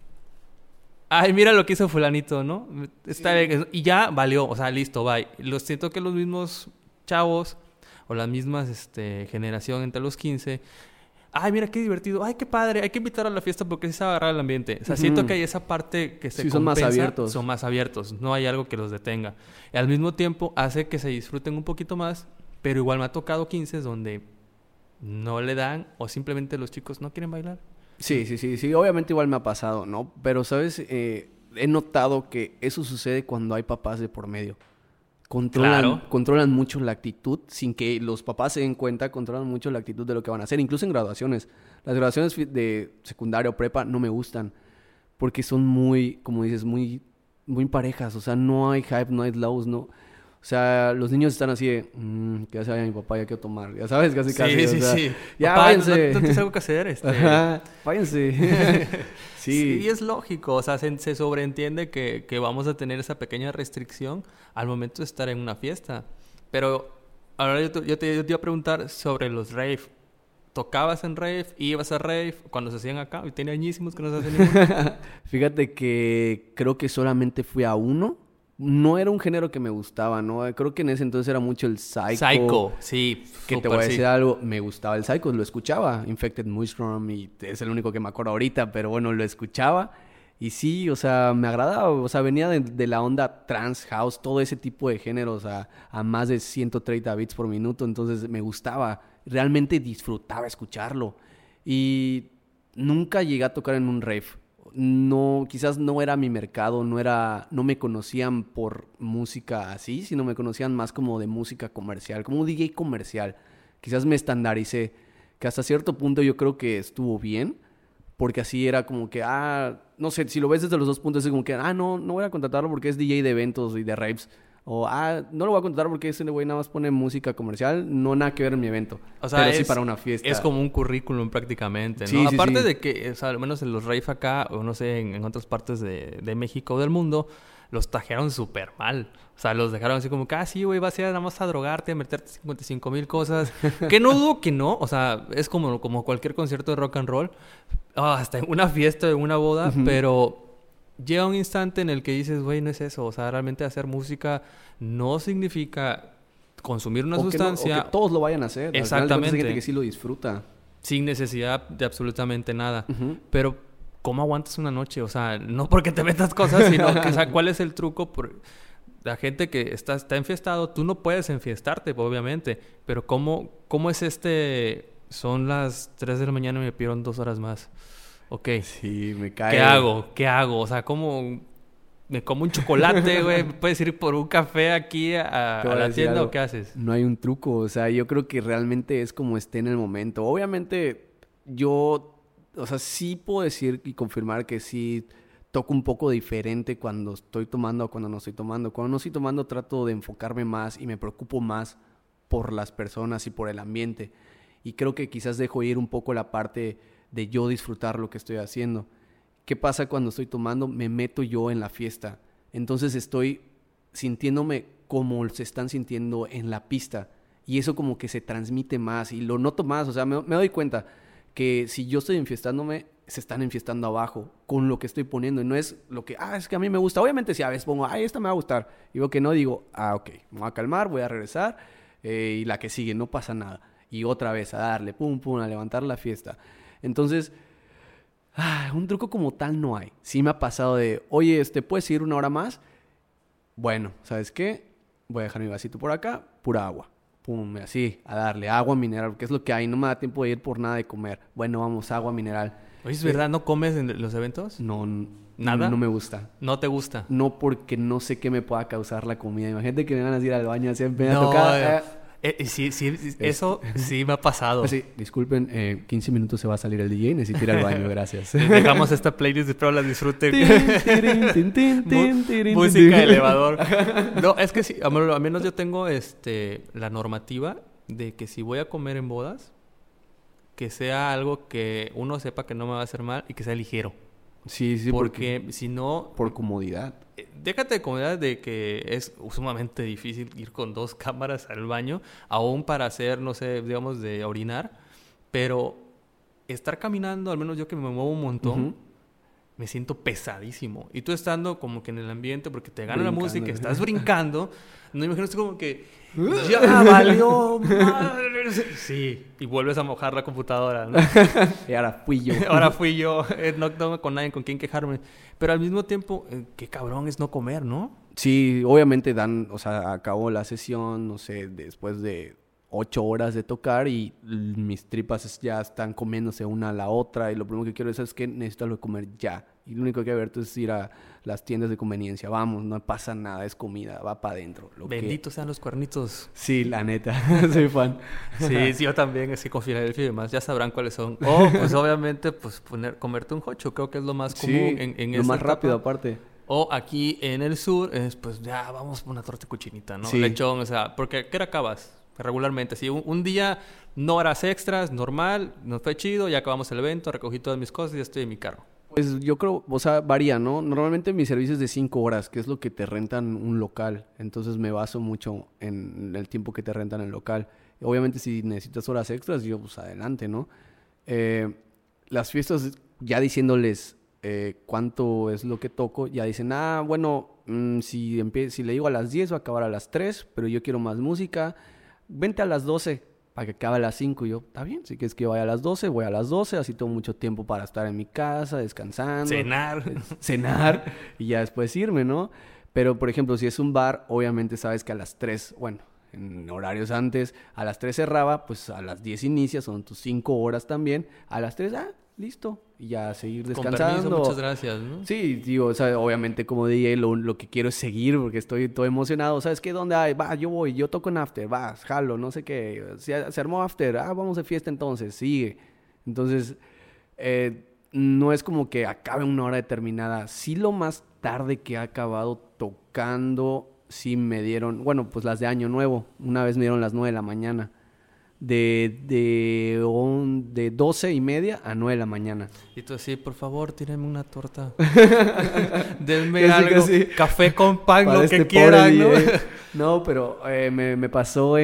Ay, mira lo que hizo fulanito, ¿no? Está bien. Y ya valió, o sea, listo, bye. Lo siento que los mismos chavos... o las mismas generación entre los 15. Ay, mira qué divertido. Ay, qué padre. Hay que invitar a la fiesta porque sí se va a agarrar el ambiente. O sea, siento que hay esa parte que se compensa. Son más abiertos. Son más abiertos. No hay algo que los detenga. Y al mismo tiempo hace que se disfruten un poquito más. Pero igual me ha tocado 15 donde no le dan o simplemente los chicos no quieren bailar. Sí. Obviamente igual me ha pasado, ¿no? Pero, ¿sabes? He notado que eso sucede cuando hay papás de por medio. Controlan mucho la actitud sin que los papás se den cuenta, controlan mucho la actitud de lo que van a hacer, incluso en graduaciones. Las graduaciones de secundaria o prepa no me gustan porque son muy, como dices, muy muy parejas, o sea, no hay hype, no hay lows, no. O sea, los niños están así de, que ya se vaya mi papá, ya quiero tomar, ya sabes, casi, Sí, sí, o sea, sí. ya Papá, váyanse. no tienes algo que hacer, Ajá, váyanse. Sí, Sí. es lógico, o sea, se sobreentiende que vamos a tener esa pequeña restricción al momento de estar en una fiesta. Pero ahora yo te iba a preguntar sobre los rave. ¿Tocabas en rave? ¿Ibas a rave cuando se hacían acá? Y tenía añísimos que no se hacen ninguno. Fíjate que creo que solamente fui a uno. No era un género que me gustaba, ¿no? Creo que en ese entonces era mucho el psycho. Psycho, sí, Que te súper voy a sí. decir algo, me gustaba el psycho, lo escuchaba. Infected Mushroom y es el único que me acuerdo ahorita, pero bueno, lo escuchaba. Y sí, o sea, me agradaba. O sea, venía de la onda trance, house, todo ese tipo de géneros a más de 130 beats por minuto. Entonces me gustaba. Realmente disfrutaba escucharlo. Y nunca llegué a tocar en un rave. No, quizás no era mi mercado, no me conocían por música así, sino me conocían más como de música comercial, como un DJ comercial. Quizás me estandaricé, que hasta cierto punto yo creo que estuvo bien, porque así era como que, no sé, si lo ves desde los dos puntos es como que, no voy a contratarlo porque es DJ de eventos y de raves. O, no lo voy a contratar porque ese güey nada más pone música comercial, no nada que ver en mi evento. O sea, pero sí para una fiesta. Es como un currículum prácticamente, ¿no? Sí, sí, Aparte sí. de que, o sea, al menos en los rave acá, o no sé, en otras partes de México o del mundo, los tajearon súper mal. O sea, los dejaron así como que, sí, güey, vas a ir nada más a drogarte, a meterte 55,000 cosas. Que no dudo que no. O sea, es como cualquier concierto de rock and roll. Hasta en una fiesta, en una boda, Ujú. pero llega un instante en el que dices, güey, no es eso. O sea, realmente hacer música no significa consumir una O que no- sustancia o que todos lo vayan a hacer. Al final de cuentas, Exactamente. hay gente que sí lo disfruta. sin necesidad de absolutamente nada. Ujú. Pero, ¿cómo aguantas una noche? O sea, no porque te metas cosas, sino que, o sea, ¿cuál es el truco? La gente que está enfiestado, tú no puedes enfiestarte, obviamente. Pero, ¿cómo es son las 3 de la mañana y me pidieron 2 horas más? Ok. Sí, me cae. ¿Qué hago? ¿Qué hago? O sea, ¿cómo me como un chocolate, güey? ¿Puedes ir por un café aquí a Te voy a la decir tienda algo. o qué haces? No hay un truco, o sea, yo creo que realmente es como esté en el momento. Obviamente, yo, o sea, sí puedo decir y confirmar que sí toco un poco diferente cuando estoy tomando o cuando no estoy tomando. Cuando no estoy tomando trato de enfocarme más y me preocupo más por las personas y por el ambiente. Y creo que quizás dejo ir un poco la parte de yo disfrutar lo que estoy haciendo. ¿Qué pasa cuando estoy tomando? Me meto yo en la fiesta. Entonces estoy sintiéndome como se están sintiendo en la pista. Y eso como que se transmite más y lo noto más. O sea, me doy cuenta que si yo estoy enfiestándome, se están enfiestando abajo con lo que estoy poniendo. Y no es lo que, es que a mí me gusta. Obviamente si a veces pongo, esta me va a gustar. Y veo que no, digo, ok, me voy a calmar, voy a regresar. Y la que sigue, no pasa nada. Y otra vez a darle, pum, pum, a levantar la fiesta. Entonces, un truco como tal no hay. Sí me ha pasado de, oye, ¿puedes ir 1 hora más? Bueno, ¿sabes qué? Voy a dejar mi vasito por acá, pura agua. Pum, así, a darle agua mineral, porque es lo que hay. No me da tiempo de ir por nada de comer. Bueno, vamos, agua mineral. Oye, ¿es verdad? ¿No comes en los eventos? No, ¿Nada? No me gusta. ¿No te gusta? No porque no sé qué me pueda causar la comida. Imagínate que me van a ir al baño así en plena No, tocada. sí, eso sí me ha pasado. Así, disculpen, 15 minutos se va a salir el DJ, necesito ir al baño, gracias. Les dejamos esta playlist, espero la disfruten. Música Música de elevador. No, es que sí, al menos yo tengo la normativa de que si voy a comer en bodas, que sea algo que uno sepa que no me va a hacer mal y que sea ligero. Sí, sí, Porque si no, por comodidad. déjate de comodidad de que es sumamente difícil ir con 2 cámaras al baño, aún para hacer, no sé, digamos, de orinar. Pero estar caminando, al menos yo que me muevo un montón, Ujú. me siento pesadísimo. Y tú estando como que en el ambiente, porque te gana la Brincando. música, estás brincando, no imagino esto como que ya valió madre. Sí, y vuelves a mojar la computadora, ¿no? Y ahora fui yo. Ahora fui yo, no tengo con nadie con quien quejarme. Pero al mismo tiempo, qué cabrón es no comer, ¿no? Sí, obviamente acabó la sesión, no sé, después de 8 horas de tocar y mis tripas ya están comiéndose una a la otra y lo primero que quiero es que necesito algo de comer ya. Y lo único que haber es ir a las tiendas de conveniencia. Vamos, no pasa nada, es comida, va para adentro. Benditos sean los cuernitos. Sí, la neta, soy fan. Sí, yo también, así con Filadelfia y demás, ya sabrán cuáles son. O, pues obviamente, pues comerte un jocho, creo que es lo más común Sí, en lo esta más rápido etapa. aparte. O aquí en el sur es pues ya vamos por una torta de cochinita, ¿no? Sí. Lechón, o sea, porque ¿a qué hora acabas? Regularmente, si un día no horas extras, normal, nos fue chido, ya acabamos el evento, recogí todas mis cosas y ya estoy en mi carro. Pues yo creo, o sea, varía, ¿no? Normalmente mi servicio es de 5 horas, que es lo que te rentan un local. Entonces me baso mucho en el tiempo que te rentan el local. Obviamente si necesitas horas extras, yo pues adelante, ¿no? Las fiestas, ya diciéndoles cuánto es lo que toco, ya dicen, bueno, si le digo a las 10 va a acabar a las 3, pero yo quiero más música, vente a las 12 para que acabe a las 5. Y yo, está bien, si quieres que vaya a las 12, voy a las 12, así tengo mucho tiempo para estar en mi casa, descansando. Cenar. Cenar y ya después irme, ¿no? Pero, por ejemplo, si es un bar, obviamente sabes que a las 3, bueno, en horarios antes, a las 3 cerraba, pues a las 10 inicia, son tus 5 horas también. A las 3, listo. Y ya seguir Con descansando. permiso, muchas gracias, ¿no? Sí, digo, o sea, obviamente como DJ lo que quiero es seguir porque estoy todo emocionado. ¿Sabes qué? ¿Dónde hay? Va, yo voy, yo toco en after, va, jalo, no sé qué. Se armó after, vamos de fiesta entonces, sigue. Entonces, no es como que acabe una hora determinada. Sí, lo más tarde que he acabado tocando, sí me dieron, bueno, pues las de Año Nuevo. Una vez me dieron las 9 de la mañana. De 12:30 a 9 de la mañana. Y tú así, por favor, tírame una torta. Denme Casi, algo, casi. café con pan, Para lo este que pobre quieran, ¿no? DJ. No, pero me pasó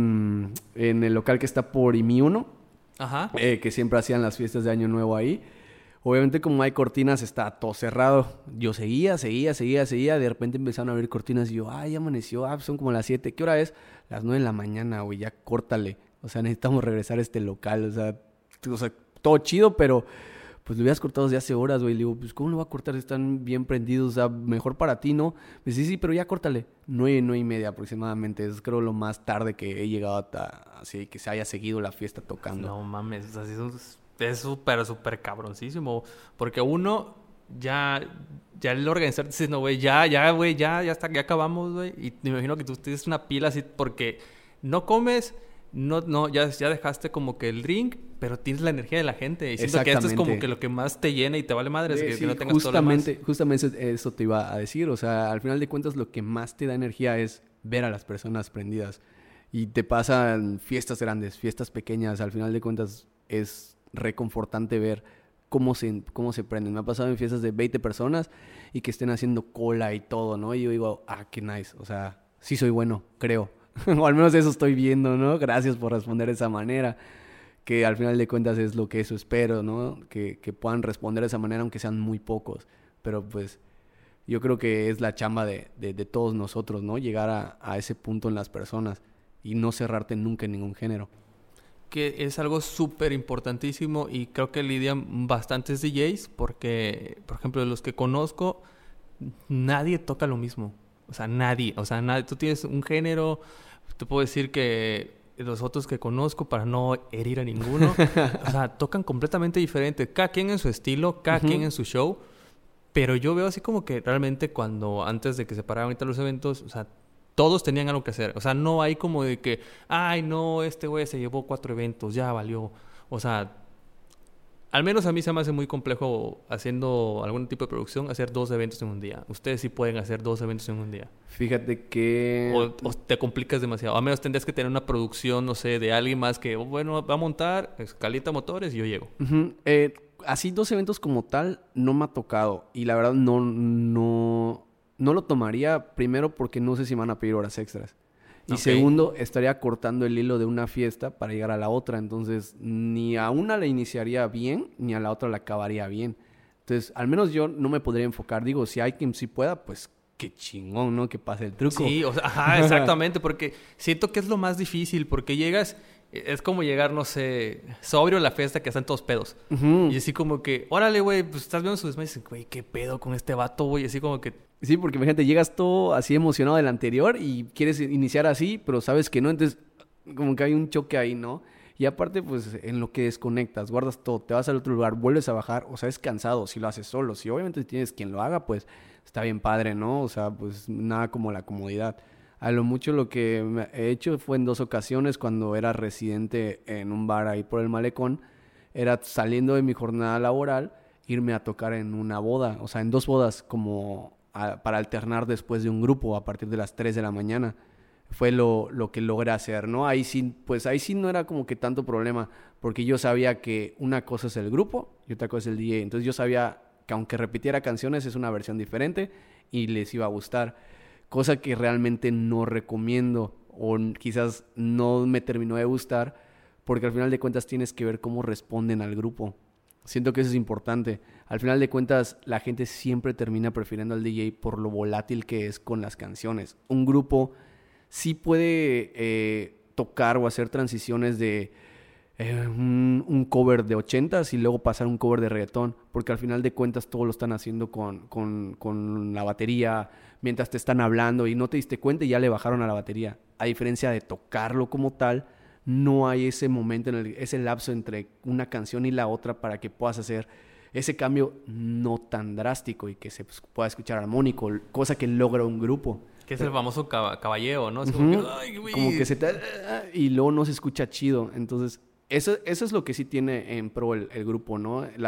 en el local que está por IMI 1, Ajá. que siempre hacían las fiestas de Año Nuevo ahí. Obviamente, como hay cortinas, está todo cerrado. Yo seguía. De repente empezaron a abrir cortinas y yo, ya amaneció. Son como las 7. ¿Qué hora es? Las 9 de la mañana, güey, ya córtale. O sea, necesitamos regresar a este local. O sea, todo chido, pero pues lo hubieras cortado desde hace horas, güey. Le digo, pues, ¿cómo lo va a cortar? Están bien prendidos. O sea, mejor para ti, ¿no? Me dice, sí, pero ya córtale. 9:30 aproximadamente. Es creo lo más tarde que he llegado así que se haya seguido la fiesta tocando. No mames, así es súper cabroncísimo. Porque uno ya el organizar dices, no, güey, güey, ya está, ya acabamos, güey. Y me imagino que tú tienes una pila así porque no comes, no, ya dejaste como que el drink, pero tienes la energía de la gente. Y siento que esto es como que lo que más te llena y te vale madre, es que no tengas todo lo demás. Justamente eso te iba a decir. O sea, al final de cuentas lo que más te da energía es ver a las personas prendidas. Y te pasan fiestas grandes, fiestas pequeñas. Al final de cuentas es reconfortante ver cómo se prenden. Me ha pasado en fiestas de 20 personas y que estén haciendo cola y todo, ¿no? Y yo digo, qué nice. O sea, sí soy bueno, creo. O al menos eso estoy viendo, ¿no? Gracias por responder de esa manera. Que al final de cuentas es lo que eso espero, ¿no? Que puedan responder de esa manera, aunque sean muy pocos. Pero pues yo creo que es la chamba de todos nosotros, ¿no? Llegar a ese punto en las personas y no cerrarte nunca en ningún género. Que es algo súper importantísimo y creo que lidian bastantes DJs porque, por ejemplo, de los que conozco, nadie toca lo mismo. O sea, nadie. Tú tienes un género, te puedo decir que los otros que conozco, para no herir a ninguno, o sea, tocan completamente diferente. Cada quien en su estilo, cada quien en su show. Pero yo veo así como que realmente antes de que se pararan ahorita los eventos, o sea, todos tenían algo que hacer. O sea, no hay como de que, ay, no, este güey se llevó 4 eventos, ya valió. O sea, al menos a mí se me hace muy complejo haciendo algún tipo de producción, hacer 2 eventos en un día. Ustedes sí pueden hacer 2 eventos en un día. Fíjate que... O te complicas demasiado. A menos tendrías que tener una producción, no sé, de alguien más que, bueno, va a montar, calienta motores y yo llego. Uh-huh. Así 2 eventos como tal no me ha tocado. Y la verdad no lo tomaría, primero porque no sé si me van a pedir horas extras. Y segundo, estaría cortando el hilo de una fiesta para llegar a la otra. Entonces, ni a una la iniciaría bien, ni a la otra la acabaría bien. Entonces, al menos yo no me podría enfocar. Digo, si hay quien sí pueda, pues qué chingón, ¿no? Que pase el truco. Sí, o sea, exactamente. Porque siento que es lo más difícil. Porque llegas... Es como llegar, no sé, sobrio a la fiesta que están todos pedos. Uh-huh. Y así como que, órale, güey, pues estás viendo su desmadre y dices, güey, qué pedo con este vato, güey. Así como que... Sí, porque imagínate, llegas todo así emocionado del anterior y quieres iniciar así, pero sabes que no. Entonces, como que hay un choque ahí, ¿no? Y aparte, pues, en lo que desconectas, guardas todo, te vas al otro lugar, vuelves a bajar. O sea, es cansado si lo haces solo. Si obviamente tienes quien lo haga, pues, está bien padre, ¿no? O sea, pues, nada como la comodidad. A lo mucho lo que he hecho fue en 2 ocasiones cuando era residente en un bar ahí por el Malecón. Era saliendo de mi jornada laboral, irme a tocar en una boda. O sea, en 2 bodas como para alternar después de un grupo a partir de las 3 de la mañana. Fue lo que logré hacer, ¿no? Ahí sí no era como que tanto problema, porque yo sabía que una cosa es el grupo y otra cosa es el DJ. Entonces yo sabía que aunque repitiera canciones es una versión diferente y les iba a gustar. Cosa que realmente no recomiendo o quizás no me terminó de gustar, porque al final de cuentas tienes que ver cómo responden al grupo. Siento que eso es importante. Al final de cuentas la gente siempre termina prefiriendo al DJ por lo volátil que es con las canciones. Un grupo sí puede tocar o hacer transiciones de un cover de 80s y luego pasar un cover de reggaetón, porque al final de cuentas todo lo están haciendo con la batería, mientras te están hablando y no te diste cuenta y ya le bajaron a la batería. A diferencia de tocarlo como tal, no hay ese momento, ese lapso entre una canción y la otra para que puedas hacer ese cambio no tan drástico y que se pueda escuchar armónico, cosa que logra un grupo. Que es el famoso caballeo, ¿no? Es como que se te... Y luego no se escucha chido. Entonces, eso es lo que sí tiene en pro el grupo, ¿no? La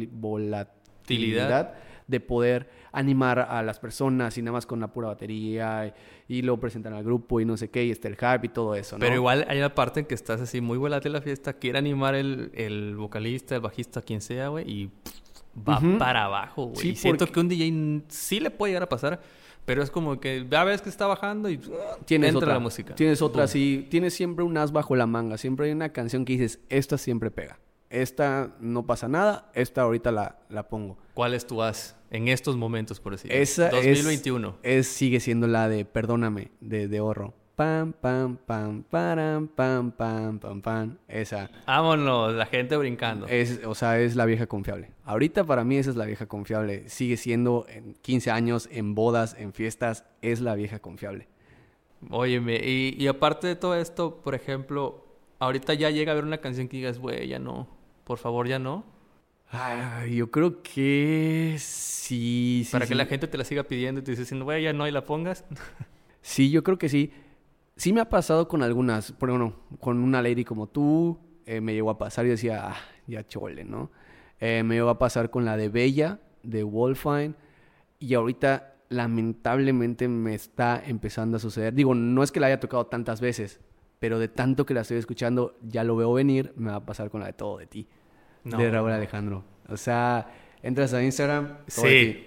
volatilidad de poder animar a las personas y nada más con la pura batería y luego presentan al grupo y no sé qué, y está el hype y todo eso, ¿no? Pero igual hay la parte en que estás así muy volátil la fiesta, quiere animar el vocalista, el bajista, quien sea, güey, y va para abajo, güey. Sí, y siento que un DJ sí le puede llegar a pasar, pero es como que ya ves que está bajando y entra la música. Tienes otra, sí. Tienes siempre un as bajo la manga. Siempre hay una canción que dices, esta siempre pega. Esta no pasa nada, esta ahorita la pongo. ¿Cuál es tu as en estos momentos, por decirlo? Esa 2021. Sigue siendo la de Perdóname, de Horro. Pam, pam, pam, param, pam, pam, pam, pam. Esa. Vámonos, la gente brincando. Es la vieja confiable. Ahorita para mí esa es la vieja confiable. Sigue siendo en 15 años, en bodas, en fiestas, es la vieja confiable. Óyeme, y aparte de todo esto, por ejemplo, ahorita ya llega a ver una canción que digas, güey, ya no, por favor, ya no. Yo creo que sí. Para que la gente te la siga pidiendo y te dice, güey, ya no, y la pongas. Sí, yo creo que sí. Sí me ha pasado con algunas, bueno, con una lady como tú, me llegó a pasar y decía, ya chole, ¿no? Me llegó a pasar con la de Bella, de Wolfine, y ahorita lamentablemente me está empezando a suceder. Digo, no es que la haya tocado tantas veces, pero de tanto que la estoy escuchando, ya lo veo venir, me va a pasar con la de Todo de Ti, de Raúl Alejandro. O sea, entras a Instagram, todo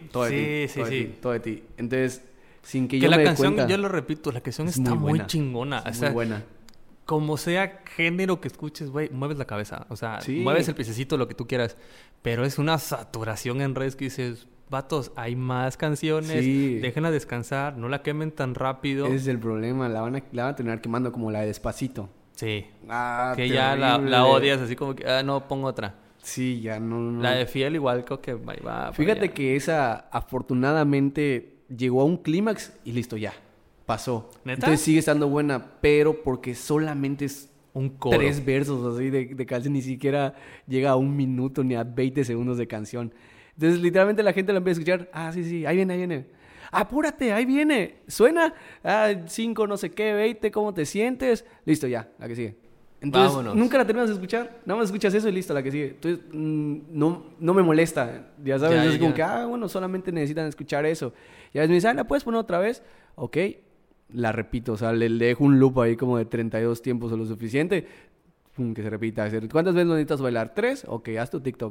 de ti. Entonces, sin que yo me dé cuenta. La canción, yo lo repito, la canción está muy chingona. Es muy buena. Como sea género que escuches, güey, mueves la cabeza. O sea, mueves el piececito, lo que tú quieras. Pero es una saturación en redes que dices, vatos, hay más canciones. Déjenla descansar, no la quemen tan rápido. Ese es el problema. La van a terminar quemando como la de Despacito. Sí. Que terrible. Ya la odias, así como que, no, pongo otra. Sí, ya no. La de Fiel igual creo que va. Fíjate que esa, afortunadamente, llegó a un clímax y listo, ya. Pasó. ¿Neta? Entonces sigue estando buena, pero porque solamente es un coro. 3 versos así de canción, ni siquiera llega a 1 minuto ni a 20 segundos de canción. Entonces literalmente la gente la empieza a escuchar, sí, ahí viene. Apúrate, ahí viene. Suena, 5 no sé qué, 20, ¿cómo te sientes? Listo, ya, la que sigue. Entonces, vámonos. Nunca la terminas de escuchar, nada más escuchas eso y listo, la que sigue. Entonces, no me molesta, ya sabes, es como que, bueno, solamente necesitan escuchar eso. Y a veces me dicen, ¿la puedes poner otra vez? Ok, la repito, o sea, le dejo un loop ahí como de 32 tiempos o lo suficiente, que se repita. ¿Cuántas veces lo necesitas bailar? 3, ok, haz tu TikTok,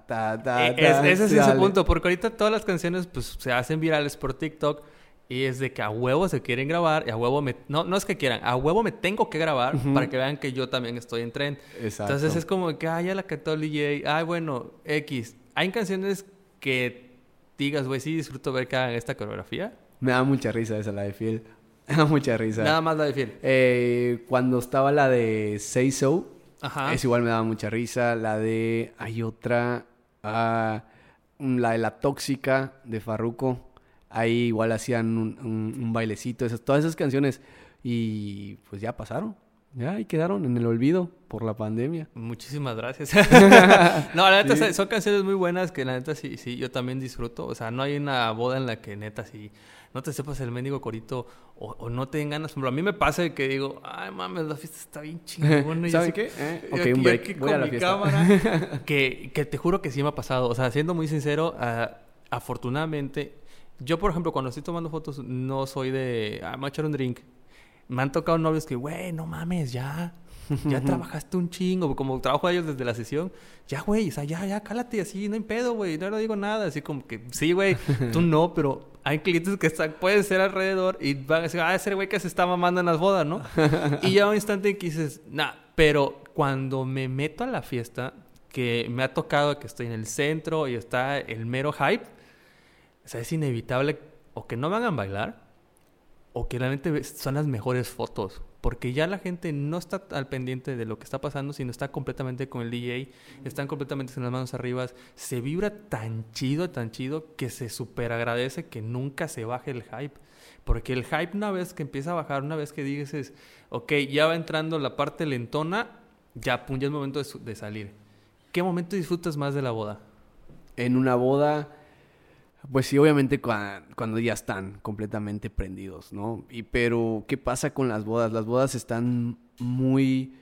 ese es ese punto, porque ahorita todas las canciones, pues, se hacen virales por TikTok. Y es de que a huevo se quieren grabar y a huevo no es que quieran, a huevo me tengo que grabar para que vean que yo también estoy en trend. Exacto. Entonces es como que, ya la cantó el DJ, bueno, X. Hay canciones que digas, güey, sí disfruto ver que hagan esta coreografía. Me da mucha risa esa, la de Fiel. Me da mucha risa. Nada más la de Fiel. Cuando estaba la de Say So, ajá, es igual me daba mucha risa. La de, hay otra, la de La Tóxica de Farruko. Ahí igual hacían un bailecito, todas esas canciones. Y pues ya pasaron. Ya ahí quedaron en el olvido por la pandemia. Muchísimas gracias. No, la neta, son canciones muy buenas que la neta sí, yo también disfruto. O sea, no hay una boda en la que neta sí no te sepas el mendigo corito o no te den ganas. Pero a mí me pasa que digo, mames, la fiesta está bien chingona. ¿Saben qué? Ok, un break. Voy a la fiesta. Cámara, que te juro que sí me ha pasado. O sea, siendo muy sincero, afortunadamente Yo, por ejemplo, cuando estoy tomando fotos, no soy de... me voy a echar un drink. Me han tocado novios que, güey, no mames, ya trabajaste un chingo. Como trabajo a ellos desde la sesión. Ya, güey, o sea, ya, cálate así, no hay pedo, güey. No digo nada. Así como que, sí, güey, tú no, pero hay clientes que pueden ser alrededor y van a decir, ese güey que se está mamando en las bodas, ¿no? Y ya un instante en que dices, nah, pero cuando me meto a la fiesta, que me ha tocado que estoy en el centro y está el mero hype, o sea, es inevitable o que no me hagan bailar o que realmente son las mejores fotos. Porque ya la gente no está al pendiente de lo que está pasando, sino está completamente con el DJ, están completamente con las manos arriba. Se vibra tan chido, que se súper agradece que nunca se baje el hype. Porque el hype, una vez que empieza a bajar, una vez que dices, ok, ya va entrando la parte lentona, ya, pum, ya es momento de salir. ¿Qué momento disfrutas más de la boda? En una boda, pues sí, obviamente cuando ya están completamente prendidos, ¿no? Pero, ¿qué pasa con las bodas? Las bodas están muy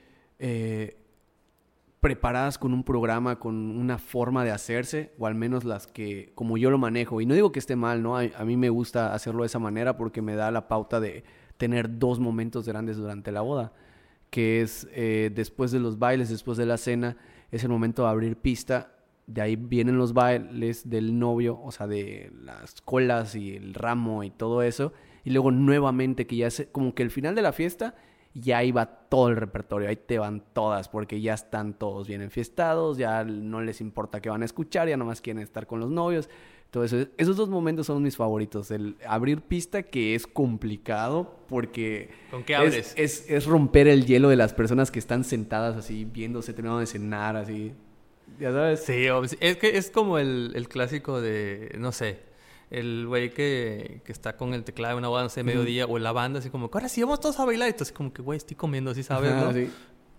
preparadas con un programa, con una forma de hacerse, o al menos las que, como yo lo manejo. Y no digo que esté mal, ¿no? A mí me gusta hacerlo de esa manera porque me da la pauta de tener 2 momentos grandes durante la boda, que es después de los bailes, después de la cena, es el momento de abrir pista. De ahí vienen los bailes del novio, o sea, de las colas y el ramo y todo eso. Y luego nuevamente, que ya es como que el final de la fiesta, ya ahí va todo el repertorio. Ahí te van todas, porque ya están todos bien enfiestados, ya no les importa qué van a escuchar, ya nomás quieren estar con los novios. Entonces, esos 2 momentos son mis favoritos. El abrir pista, que es complicado, porque... ¿Con qué abres? Es romper el hielo de las personas que están sentadas así, viéndose, terminando de cenar, así... Ya sabes. Sí, es que es como el clásico de, no sé, el güey que está con el teclado de una boda, no sé, mediodía, o en la banda, así como, ahora sí, vamos todos a bailar. Y tú así como que, güey, estoy comiendo, ¿sí sabes, no? Sí.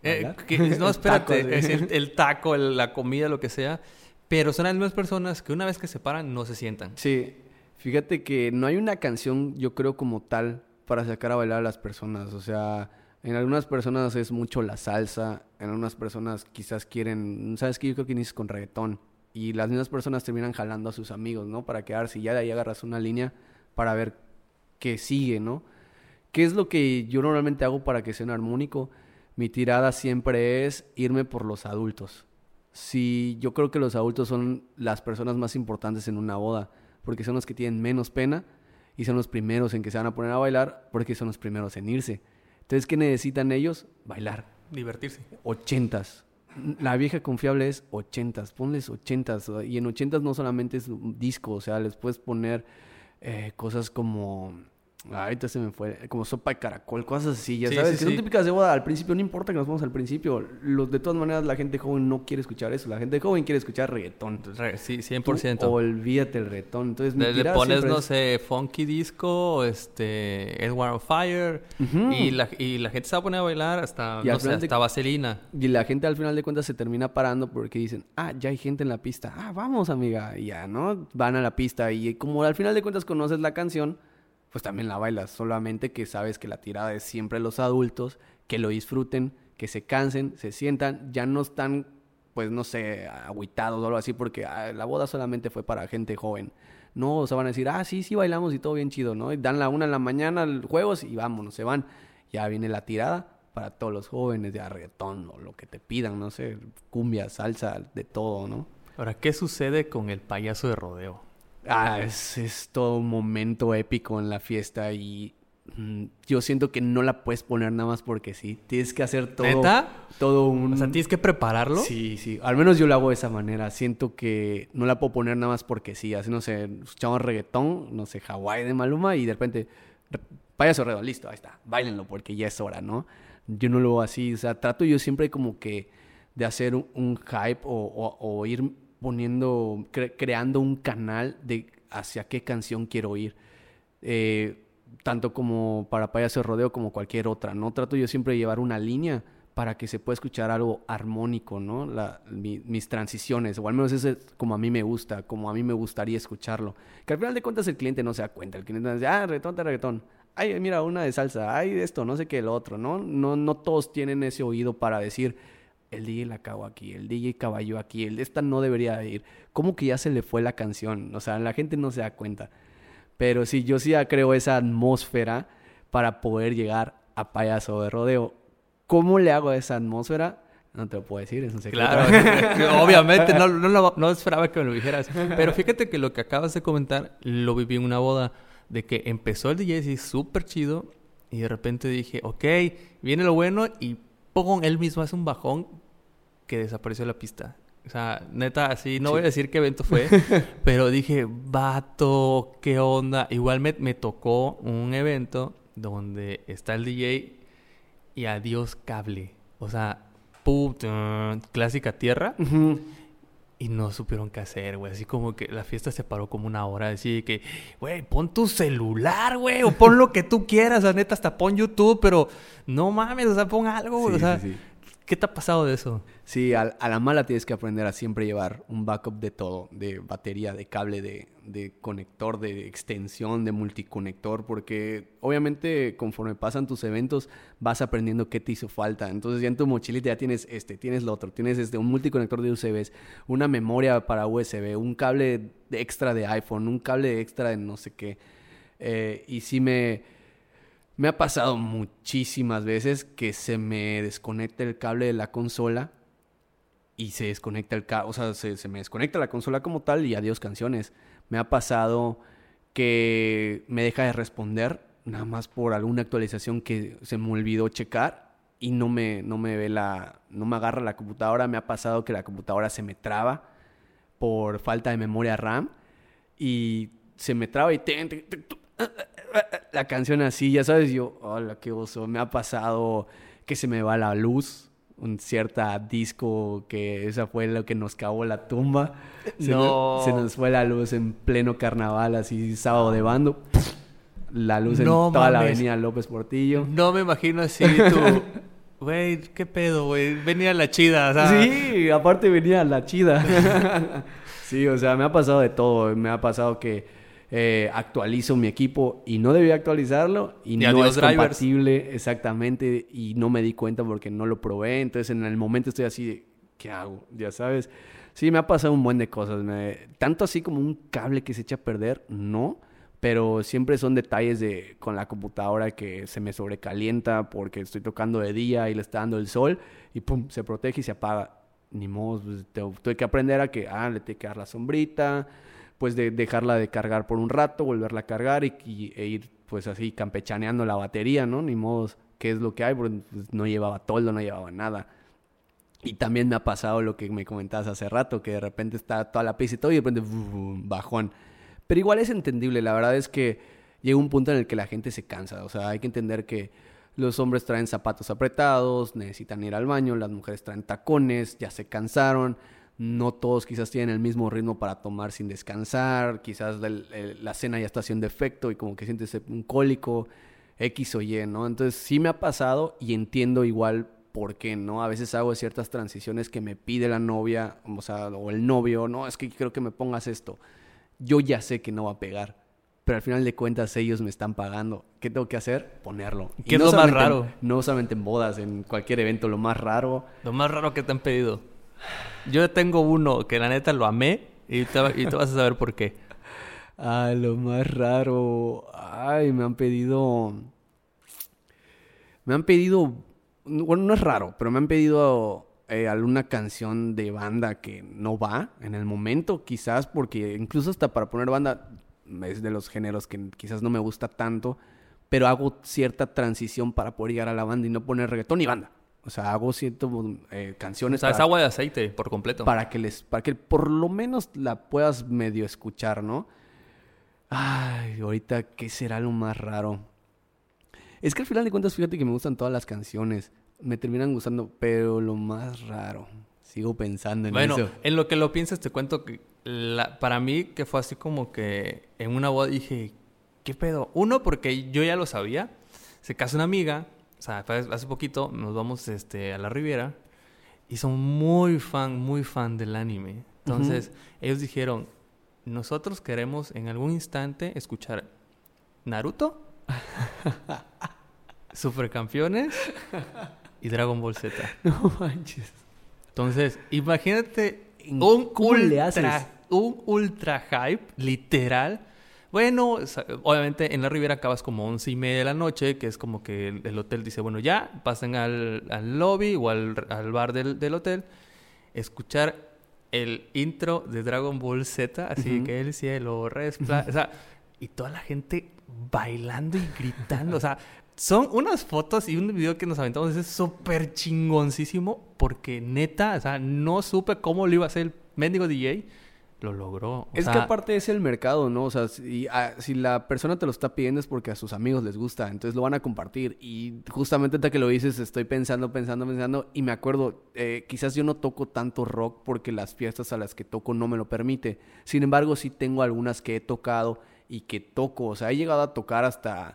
No, espérate, Taco, sí. es el taco, la comida, lo que sea. Pero son las mismas personas que una vez que se paran, no se sientan. Sí, fíjate que no hay una canción, yo creo, como tal, para sacar a bailar a las personas. O sea... En algunas personas es mucho la salsa, en algunas personas quizás quieren, ¿sabes qué? Yo creo que inicias con reggaetón y las mismas personas terminan jalando a sus amigos, ¿no? Para quedarse y ya de ahí agarras una línea para ver qué sigue, ¿no? ¿Qué es lo que yo normalmente hago para que sea un armónico? Mi tirada siempre es irme por los adultos. Sí, yo creo que los adultos son las personas más importantes en una boda, porque son los que tienen menos pena y son los primeros en que se van a poner a bailar porque son los primeros en irse. Entonces, ¿qué necesitan ellos? Bailar. Divertirse. 80s. La vieja confiable es 80s. Ponles 80s. Y en 80s no solamente es un disco. O sea, les puedes poner cosas como... ahorita se me fue. Como sopa de caracol. Cosas así, ya sabes. Que son típicas de boda. Al principio no importa que nos vamos al principio. De todas maneras, la gente joven no quiere escuchar eso. La gente joven quiere escuchar reggaetón. Sí, 100%. Tú olvídate el reggaetón. Entonces, le pones, no sé, funky disco, Edward on Fire, y la gente se va a poner a bailar hasta, no sé, hasta vaselina. Y la gente al final de cuentas se termina parando porque dicen, ya hay gente en la pista. Vamos, amiga. Y ya, ¿no? Van a la pista y como al final de cuentas conoces la canción, pues también la bailas. Solamente que sabes que la tirada es siempre los adultos, que lo disfruten, que se cansen, se sientan, ya no están, pues no sé, agüitados o algo así, porque la boda solamente fue para gente joven. No, o sea, van a decir, sí, bailamos y todo bien chido, ¿no? Y dan la 1 de la mañana, juegos y vámonos, se van. Ya viene la tirada para todos los jóvenes, de reggaetón o lo que te pidan, no sé, cumbia, salsa, de todo, ¿no? Ahora, ¿qué sucede con el payaso de rodeo? Es todo un momento épico en la fiesta y yo siento que no la puedes poner nada más porque sí. Tienes que hacer todo. ¿Neta? Todo un... O sea, ¿tienes que prepararlo? Sí. Al menos yo lo hago de esa manera. Siento que no la puedo poner nada más porque sí. Así, no sé, escuchamos reggaetón, no sé, Hawái de Maluma y de repente, payaso redón, listo, ahí está. Báilenlo porque ya es hora, ¿no? Yo no lo hago así. O sea, trato yo siempre como que de hacer un hype o ir poniendo, creando un canal de hacia qué canción quiero ir. Tanto como para payaso de rodeo como cualquier otra, ¿no? Trato yo siempre de llevar una línea para que se pueda escuchar algo armónico, ¿no? Mis transiciones, o al menos eso es como a mí me gusta, como a mí me gustaría escucharlo. Que al final de cuentas el cliente no se da cuenta. El cliente dice, reggaetón. Ay, mira, una de salsa. Ay, esto, no sé qué, el otro, ¿no? No todos tienen ese oído para decir, el DJ la cagó aquí, el DJ caballó aquí, esta no debería de ir. ¿Cómo que ya se le fue la canción? O sea, la gente no se da cuenta. Pero sí, yo sí ya creo esa atmósfera para poder llegar a payaso de rodeo. ¿Cómo le hago a esa atmósfera? No te lo puedo decir, es un secreto. Claro, obviamente, no esperaba que me lo dijeras. Pero fíjate que lo que acabas de comentar, lo viví en una boda, de que empezó el DJ así súper chido, y de repente dije, ok, viene lo bueno, y ¡pum! Él mismo hace un bajón que desapareció la pista. O sea, neta, así, no voy a decir qué evento fue, pero dije, vato, ¿qué onda? Igual me tocó un evento donde está el DJ y adiós cable. O sea, pum, clásica tierra. Ujú. Y no supieron qué hacer, güey. Así como que la fiesta se paró como una hora. Así que, güey, pon tu celular, güey. O pon lo que tú quieras. O sea, neta, hasta pon YouTube. Pero no mames, o sea, pon algo, güey. Sí, O sea, sí. ¿qué te ha pasado de eso? Sí, a la mala tienes que aprender a siempre llevar un backup de todo, de batería, de cable, de conector, de extensión, de multiconector, porque obviamente conforme pasan tus eventos vas aprendiendo qué te hizo falta. Entonces ya en tu mochilita ya tienes tienes lo otro, tienes un multiconector de USBs, una memoria para USB, un cable extra de iPhone, un cable extra de no sé qué. Y sí me ha pasado muchísimas veces que se me desconecta el cable de la consola y se desconecta el cable, o sea, se me desconecta la consola como tal y adiós canciones. Me ha pasado que me deja de responder nada más por alguna actualización que se me olvidó checar y no me agarra la computadora. Me ha pasado que la computadora se me traba por falta de memoria RAM y se me traba y la canción así, ya sabes, yo, hola, qué oso. Me ha pasado que se me va la luz, un cierta disco que esa fue lo que nos cavó la tumba. Se nos fue la luz en pleno carnaval, así sábado de bando. La luz en toda la avenida López Portillo. No me imagino así tú. Güey, ¿qué pedo, güey? Venía la chida, o sea. Sí, aparte venía la chida. Sí, o sea, me ha pasado de todo. Me ha pasado que actualizo mi equipo y no debía actualizarlo y no es compatible exactamente y no me di cuenta porque no lo probé. Entonces en el momento estoy así de, ¿qué hago? Ya sabes. Sí, me ha pasado un buen de cosas. Tanto así como un cable que se echa a perder, no. Pero siempre son detalles con la computadora que se me sobrecalienta porque estoy tocando de día y le está dando el sol y pum, se protege y se apaga. Ni modo, pues, tuve que aprender a que le tengo que dar la sombrita, pues de dejarla de cargar por un rato, volverla a cargar e ir pues así campechaneando la batería, ¿no? Ni modo, ¿qué es lo que hay? Porque pues, no llevaba toldo, no llevaba nada. Y también me ha pasado lo que me comentabas hace rato, que de repente está toda la pista y todo y de repente bajón. Pero igual es entendible, la verdad es que llega un punto en el que la gente se cansa. O sea, hay que entender que los hombres traen zapatos apretados, necesitan ir al baño, las mujeres traen tacones, ya se cansaron. No todos quizás tienen el mismo ritmo para tomar sin descansar. Quizás la cena ya está haciendo efecto y como que sientes un cólico, X o Y, ¿no? Entonces sí me ha pasado y entiendo igual por qué, ¿no? A veces hago ciertas transiciones que me pide la novia, o sea, o el novio. No, es que quiero que me pongas esto. Yo ya sé que no va a pegar, pero al final de cuentas ellos me están pagando. ¿Qué tengo que hacer? Ponerlo. ¿Qué es lo más raro? No solamente en bodas, en cualquier evento, lo más raro. Lo más raro que te han pedido. Yo tengo uno que la neta lo amé y te vas a saber por qué. Lo más raro. Me han pedido... Bueno, no es raro, pero me han pedido alguna canción de banda que no va en el momento, quizás, porque incluso hasta para poner banda es de los géneros que quizás no me gusta tanto, pero hago cierta transición para poder llegar a la banda y no poner reggaetón ni banda. O sea, hago ciertas canciones. O sea, es agua de aceite por completo. Para que por lo menos la puedas medio escuchar, ¿no? Ahorita, ¿qué será lo más raro? Es que al final de cuentas, fíjate que me gustan todas las canciones. Me terminan gustando, pero lo más raro. Sigo pensando en eso. Bueno, en lo que lo piensas, te cuento que para mí que fue así como que en una boda dije, ¿qué pedo? Uno, porque yo ya lo sabía. Se casa una amiga. O sea, hace poquito nos vamos a la Riviera y son muy fan del anime. Entonces, ellos dijeron, nosotros queremos en algún instante escuchar Naruto, Supercampeones y Dragon Ball Z. No manches. Entonces, imagínate ¿Cómo le haces? un ultra hype, literal, Bueno, obviamente en la Riviera acabas como 11:30 de la noche, que es como que el hotel dice, bueno, ya, pasen al lobby o al bar del hotel, escuchar el intro de Dragon Ball Z, así que el cielo resplandece, o sea, y toda la gente bailando y gritando, o sea, son unas fotos y un video que nos aventamos, es súper chingoncísimo, porque neta, o sea, no supe cómo lo iba a hacer el mendigo DJ, lo logró. Es que aparte es el mercado, ¿no? O sea, si la persona te lo está pidiendo es porque a sus amigos les gusta, entonces lo van a compartir. Y justamente hasta que lo dices, estoy pensando, y me acuerdo, quizás yo no toco tanto rock porque las fiestas a las que toco no me lo permite. Sin embargo, sí tengo algunas que he tocado y que toco. O sea, he llegado a tocar hasta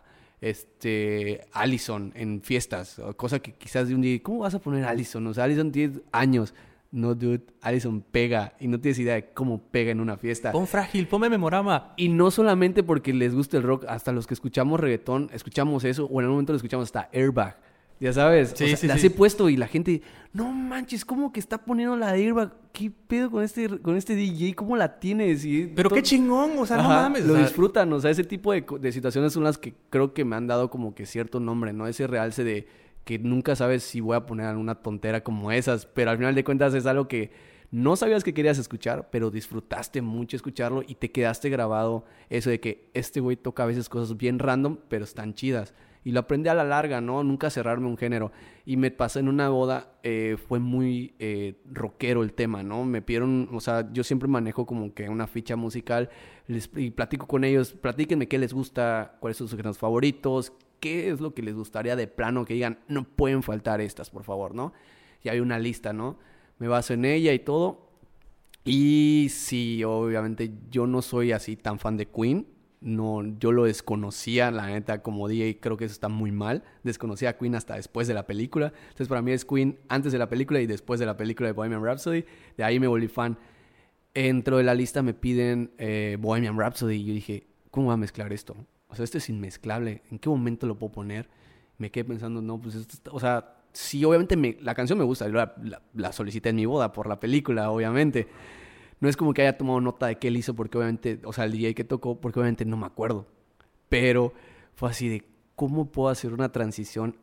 Allison en fiestas, cosa que quizás de un día, ¿cómo vas a poner Allison? O sea, Allison tiene años. No, dude, Allison pega y no tienes idea de cómo pega en una fiesta. Pon Frágil, ponme Memorama. Y no solamente porque les gusta el rock, hasta los que escuchamos reggaetón, escuchamos eso, o en algún momento lo escuchamos hasta Airbag. Ya sabes, sí, o sea, sí, las he puesto y la gente, no manches, ¿cómo que está poniendo la de Airbag? ¿Qué pedo con este DJ? ¿Cómo la tienes? Pero qué chingón, o sea, no mames. Lo disfrutan, o sea, ese tipo de situaciones son las que creo que me han dado como que cierto nombre, ¿no? Ese realce de que nunca sabes si voy a poner alguna tontera como esas, pero al final de cuentas es algo que no sabías que querías escuchar, pero disfrutaste mucho escucharlo y te quedaste grabado eso de que este güey toca a veces cosas bien random, pero están chidas. Y lo aprendí a la larga, ¿no? Nunca cerrarme un género. Y me pasó en una boda, fue muy rockero el tema, ¿no? Me pidieron, o sea, yo siempre manejo como que una ficha musical y platico con ellos, platíquenme qué les gusta, cuáles son sus géneros favoritos, qué es lo que les gustaría de plano, que digan, no pueden faltar estas, por favor, ¿no? Y hay una lista, ¿no? Me baso en ella y todo. Y sí, obviamente yo no soy así tan fan de Queen. No, yo lo desconocía, la neta, como DJ, creo que eso está muy mal. Desconocía a Queen hasta después de la película. Entonces, para mí es Queen antes de la película y después de la película de Bohemian Rhapsody. De ahí me volví fan. Dentro de la lista me piden Bohemian Rhapsody y yo dije, ¿cómo voy a mezclar esto? O sea, esto es inmezclable. ¿En qué momento lo puedo poner? Me quedé pensando, no, pues esto está... O sea, sí, obviamente la canción me gusta. Yo la solicité en mi boda por la película, obviamente. No es como que haya tomado nota de qué él hizo porque obviamente... O sea, el DJ que tocó, porque obviamente no me acuerdo. Pero fue así de, ¿cómo puedo hacer una transición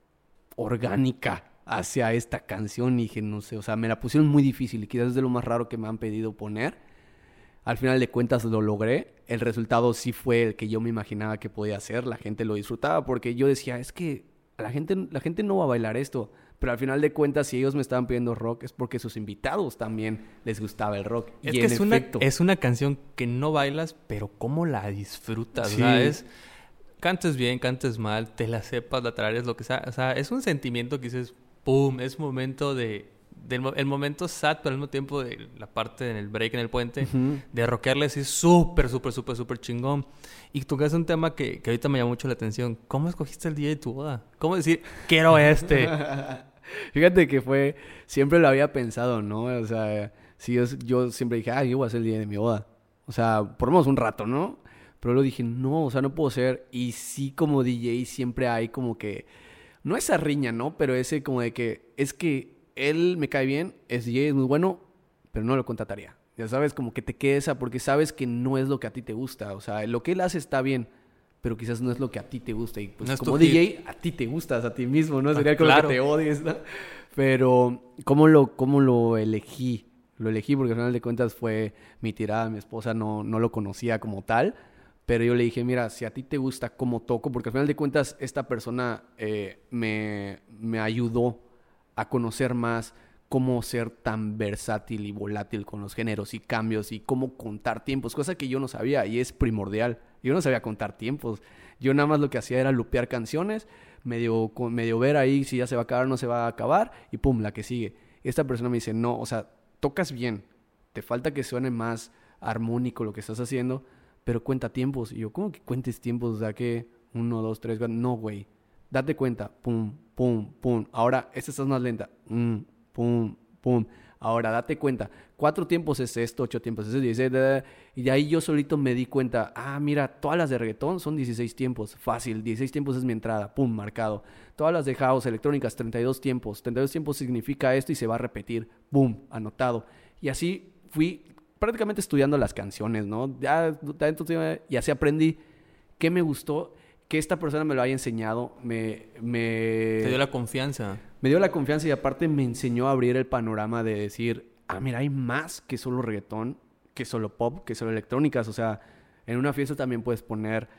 orgánica hacia esta canción? Y dije, no sé, o sea, me la pusieron muy difícil. Y quizás es de lo más raro que me han pedido poner. Al final de cuentas lo logré. El resultado sí fue el que yo me imaginaba que podía hacer. La gente lo disfrutaba porque yo decía, es que la gente no va a bailar esto. Pero al final de cuentas, si ellos me estaban pidiendo rock, es porque sus invitados también les gustaba el rock. Es y que es una canción que no bailas, pero cómo la disfrutas, sí. ¿sabes? Cantes bien, cantes mal, te la sepas, la tarareas, lo que sea. O sea, es un sentimiento que dices, ¡pum! Es momento el momento sad, pero al mismo tiempo de la parte en el break, en el puente, de rockearle así súper chingón. Y tocas un tema que ahorita me llama mucho la atención. ¿Cómo escogiste el día de tu boda? ¿Cómo decir, quiero este? Fíjate que siempre lo había pensado, ¿no? O sea, sí, yo siempre dije, yo voy a hacer el día de mi boda. O sea, por lo menos un rato, ¿no? Pero luego dije, no, o sea, no puedo ser. Y sí, como DJ siempre hay como que, no esa riña, ¿no? Pero ese como de que, es que él me cae bien, es DJ, es muy bueno, pero no lo contrataría. Ya sabes, como que te queda esa, porque sabes que no es lo que a ti te gusta. O sea, lo que él hace está bien, pero quizás no es lo que a ti te gusta. Y pues no como DJ, a ti te gustas a ti mismo, ¿no? Sería como claro. Que te odies, ¿no? Pero, ¿cómo lo elegí? Lo elegí porque al final de cuentas fue mi tirada. Mi esposa no lo conocía como tal. Pero yo le dije, mira, si a ti te gusta cómo toco, porque al final de cuentas esta persona me ayudó a conocer más cómo ser tan versátil y volátil con los géneros y cambios y cómo contar tiempos, cosa que yo no sabía y es primordial. Yo no sabía contar tiempos. Yo nada más lo que hacía era lupear canciones, medio ver ahí si ya se va a acabar o no se va a acabar y pum, la que sigue. Y esta persona me dice, no, o sea, tocas bien, te falta que suene más armónico lo que estás haciendo, pero cuenta tiempos. Y yo, ¿cómo que cuentes tiempos? O sea, que 1, 2, 3, 4. No, güey. Date cuenta. Pum, pum, pum. Ahora, esta está más lenta. Pum, pum. Ahora, date cuenta. 4 tiempos es esto, 8 tiempos es 16. Y de ahí yo solito me di cuenta. Mira, todas las de reggaetón son 16 tiempos. Fácil. 16 tiempos es mi entrada. Pum, marcado. Todas las de house, electrónicas, 32 tiempos. 32 tiempos significa esto y se va a repetir. Pum, anotado. Y así fui prácticamente estudiando las canciones, ¿no? Y así aprendí qué me gustó, que esta persona me lo haya enseñado, Te dio la confianza. me dio la confianza y aparte me enseñó a abrir el panorama de decir, mira, hay más que solo reggaetón, que solo pop, que solo electrónicas. O sea, en una fiesta también puedes poner,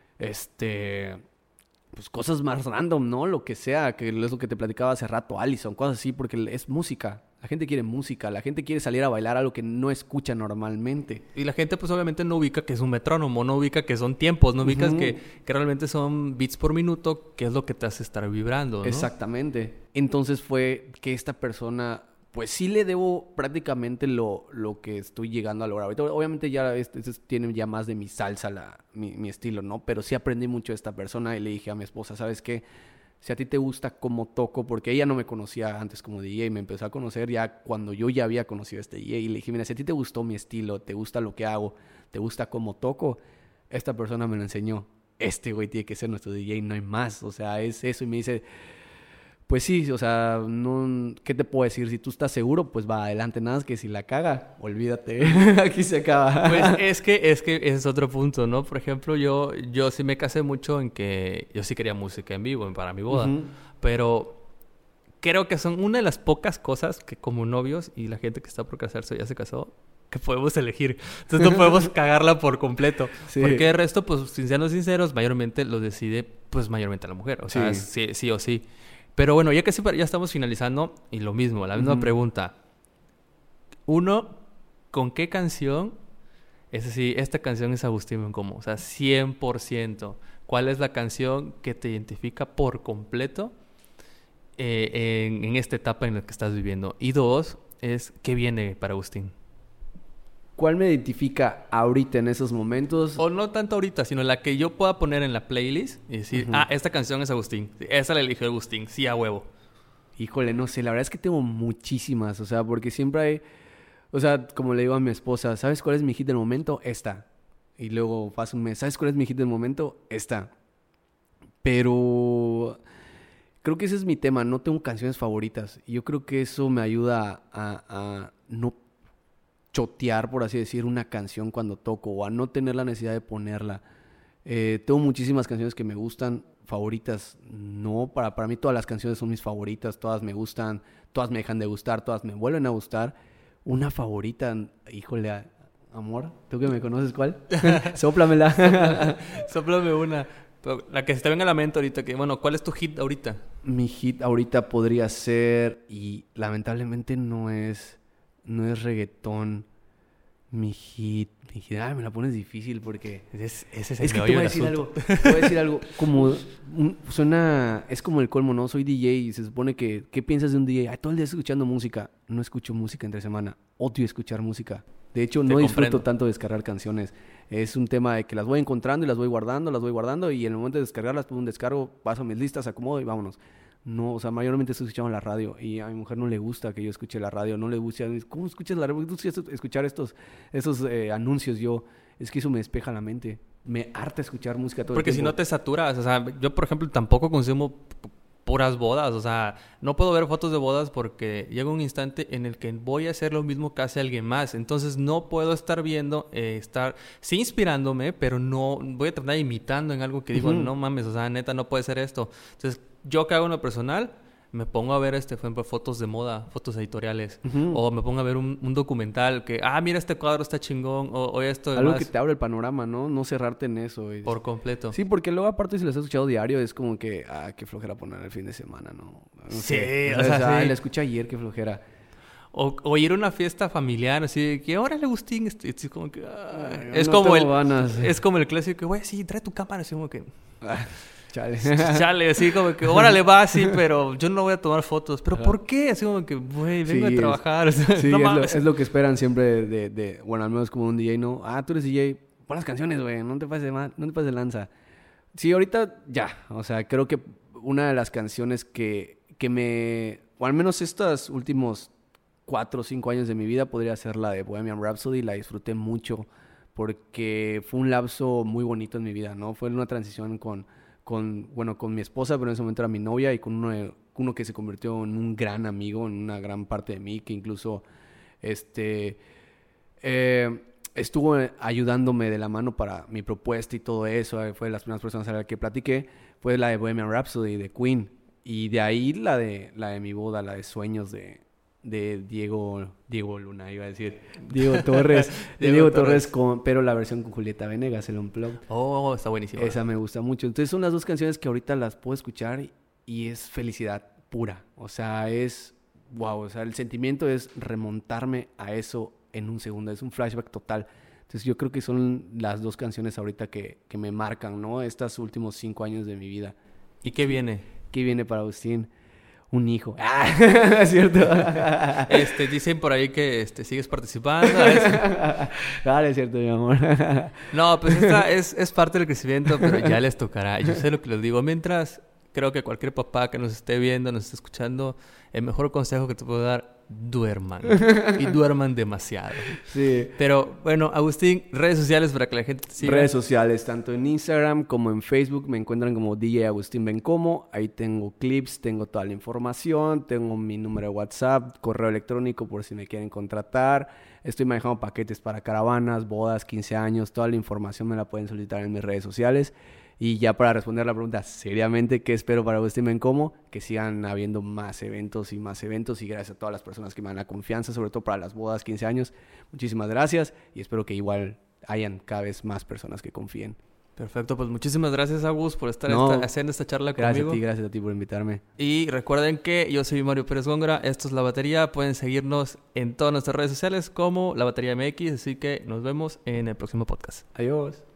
pues cosas más random, ¿no? Lo que sea, que es lo que te platicaba hace rato, Allison, cosas así, porque es música. La gente quiere música, la gente quiere salir a bailar algo que no escucha normalmente. Y la gente pues obviamente no ubica que es un metrónomo, no ubica que son tiempos, no ubicas que realmente son beats por minuto, que es lo que te hace estar vibrando, ¿no? Exactamente. Entonces fue que esta persona, pues sí le debo prácticamente lo que estoy llegando a lograr ahorita. Obviamente ya tiene ya más de mi salsa, mi estilo, ¿no? Pero sí aprendí mucho de esta persona y le dije a mi esposa, ¿sabes qué? Si a ti te gusta cómo toco, porque ella no me conocía antes como DJ, me empezó a conocer ya cuando yo ya había conocido a este DJ. Y le dije, mira, si a ti te gustó mi estilo, te gusta lo que hago, te gusta cómo toco, esta persona me lo enseñó. Este güey tiene que ser nuestro DJ, no hay más. O sea, es eso. Y me dice, pues sí, o sea, no, ¿qué te puedo decir? Si tú estás seguro, pues va adelante. Nada más que si la caga, olvídate. Aquí se acaba. Pues es que ese es otro punto, ¿no? Por ejemplo, yo sí me casé mucho en que yo sí quería música en vivo para mi boda. Pero creo que son una de las pocas cosas que como novios y la gente que está por casarse ya se casó, que podemos elegir. Entonces no podemos cagarla por completo. Sí. Porque el resto, pues, siendo sinceros, mayormente lo decide, pues, mayormente la mujer. O sea, sí o sí. Pero bueno, ya estamos finalizando y lo mismo, la misma pregunta. Uno, ¿con qué canción? Es decir, esta canción es Agustín Bencomo. O sea, 100%. ¿Cuál es la canción que te identifica por completo en esta etapa en la que estás viviendo? Y dos, es ¿qué viene para Agustín? ¿Cuál me identifica ahorita en esos momentos? O no tanto ahorita, sino la que yo pueda poner en la playlist y decir, esta canción es Agustín. Esa la eligió Agustín, sí, a huevo. Híjole, no sé, la verdad es que tengo muchísimas, o sea, porque siempre hay, o sea, como le digo a mi esposa, ¿sabes cuál es mi hit del momento? Esta. Y luego pasa un mes, ¿sabes cuál es mi hit del momento? Esta. Pero creo que ese es mi tema, no tengo canciones favoritas. Y yo creo que eso me ayuda a no chotear, por así decir, una canción cuando toco o a no tener la necesidad de ponerla. Tengo muchísimas canciones que me gustan, favoritas no, para mí todas las canciones son mis favoritas, todas me gustan, todas me dejan de gustar, todas me vuelven a gustar. Una favorita, híjole, amor, ¿tú que me conoces cuál? Sóplamela. Sóplame una. La que se te venga a la mente ahorita, que bueno, ¿cuál es tu hit ahorita? Mi hit ahorita podría ser, y lamentablemente no es reggaetón. Mi hit. Me la pones difícil porque ese es el es que te voy a decir algo. Como suena, es como el colmo, ¿no? Soy DJ y se supone que, ¿qué piensas de un DJ? Todo el día escuchando música. No escucho música entre semana. Odio escuchar música. De hecho, no disfruto tanto descargar canciones. Es un tema de que las voy encontrando y las voy guardando y en el momento de descargarlas, pongo un descargo, paso mis listas, acomodo y vámonos. No, o sea, mayormente estoy escuchando la radio y a mi mujer no le gusta que yo escuche la radio, no le gusta. ¿Cómo escuchas la radio? ¿Por qué tú quieres escuchar esos anuncios? Es que eso me despeja la mente. Me harta escuchar música todo el tiempo. Porque si no te saturas, o sea, yo por ejemplo tampoco consumo puras bodas, o sea, no puedo ver fotos de bodas porque llega un instante en el que voy a hacer lo mismo que hace alguien más, entonces no puedo estar viendo, sí inspirándome, pero no voy a tratar imitando en algo que digo, no mames, o sea, neta no puede ser esto. Entonces, yo que hago en lo personal, me pongo a ver, por ejemplo, fotos de moda, fotos editoriales, o me pongo a ver un documental que, mira, este cuadro está chingón, o esto. Algo demás. Que te abre el panorama, ¿no? No cerrarte en eso. Por completo. Sí, porque luego aparte si lo has escuchado diario, es como que, qué flojera poner el fin de semana, ¿no? Sí, o sea, sí. La escuché ayer, qué flojera. O ir a una fiesta familiar, así de que, órale, Agustín, es como que... es, no como es como el clásico que, güey, sí, trae tu cámara, así como que... Chale, así como que, órale, va, sí, pero yo no voy a tomar fotos. ¿Pero por qué? Así como que, güey, vengo a trabajar. Sí, no es lo que esperan siempre bueno, al menos como un DJ, ¿no? Tú eres DJ, pon las canciones, güey, no te pases de lanza. Sí, ahorita ya, o sea, creo que una de las canciones que me... O al menos estos últimos 4 o 5 años de mi vida podría ser la de Bohemian Rhapsody. La disfruté mucho porque fue un lapso muy bonito en mi vida, ¿no? Fue una transición con mi esposa, pero en ese momento era mi novia, y con uno que se convirtió en un gran amigo, en una gran parte de mí, que incluso Estuvo ayudándome de la mano para mi propuesta y todo eso. Fue de las primeras personas a las que platiqué. Fue la de Bohemian Rhapsody de Queen. Y de ahí la de mi boda, la de Sueños de Diego Luna, iba a decir. Diego Torres. Diego Torres, pero la versión con Julieta Venegas, el Unplugged. Oh, está buenísima. Esa me gusta mucho. Entonces son las dos canciones que ahorita las puedo escuchar y es felicidad pura. O sea, es... Wow, o sea, el sentimiento es remontarme a eso en un segundo. Es un flashback total. Entonces yo creo que son las dos canciones ahorita que me marcan, ¿no? Estos últimos 5 años de mi vida. ¿Y qué viene? ¿Qué viene para Agustín? Un hijo. ¡Ah! ¿Es cierto? Dicen por ahí que sigues participando. Claro, es cierto, mi amor. No, pues esta es parte del crecimiento, pero ya les tocará. Yo sé lo que les digo. Mientras, creo que cualquier papá que nos esté viendo, nos esté escuchando, el mejor consejo que te puedo dar, duerman. Y duerman demasiado. Sí. Pero, bueno, Agustín, redes sociales para que la gente te siga. Redes sociales, tanto en Instagram como en Facebook, me encuentran como DJ Agustín Bencomo. Ahí tengo clips, tengo toda la información, tengo mi número de WhatsApp, correo electrónico por si me quieren contratar. Estoy manejando paquetes para caravanas, bodas, 15 años. Toda la información me la pueden solicitar en mis redes sociales. Y ya para responder la pregunta seriamente, ¿qué espero para Agustín Bencomo? Que sigan habiendo más eventos y más eventos. Y gracias a todas las personas que me dan la confianza, sobre todo para las bodas, 15 años. Muchísimas gracias y espero que igual hayan cada vez más personas que confíen. Perfecto, pues muchísimas gracias, Agus, por estar haciendo esta charla conmigo. Gracias a ti por invitarme. Y recuerden que yo soy Mario Pérez Góngora, esto es La Batería. Pueden seguirnos en todas nuestras redes sociales como La Batería MX, así que nos vemos en el próximo podcast. Adiós.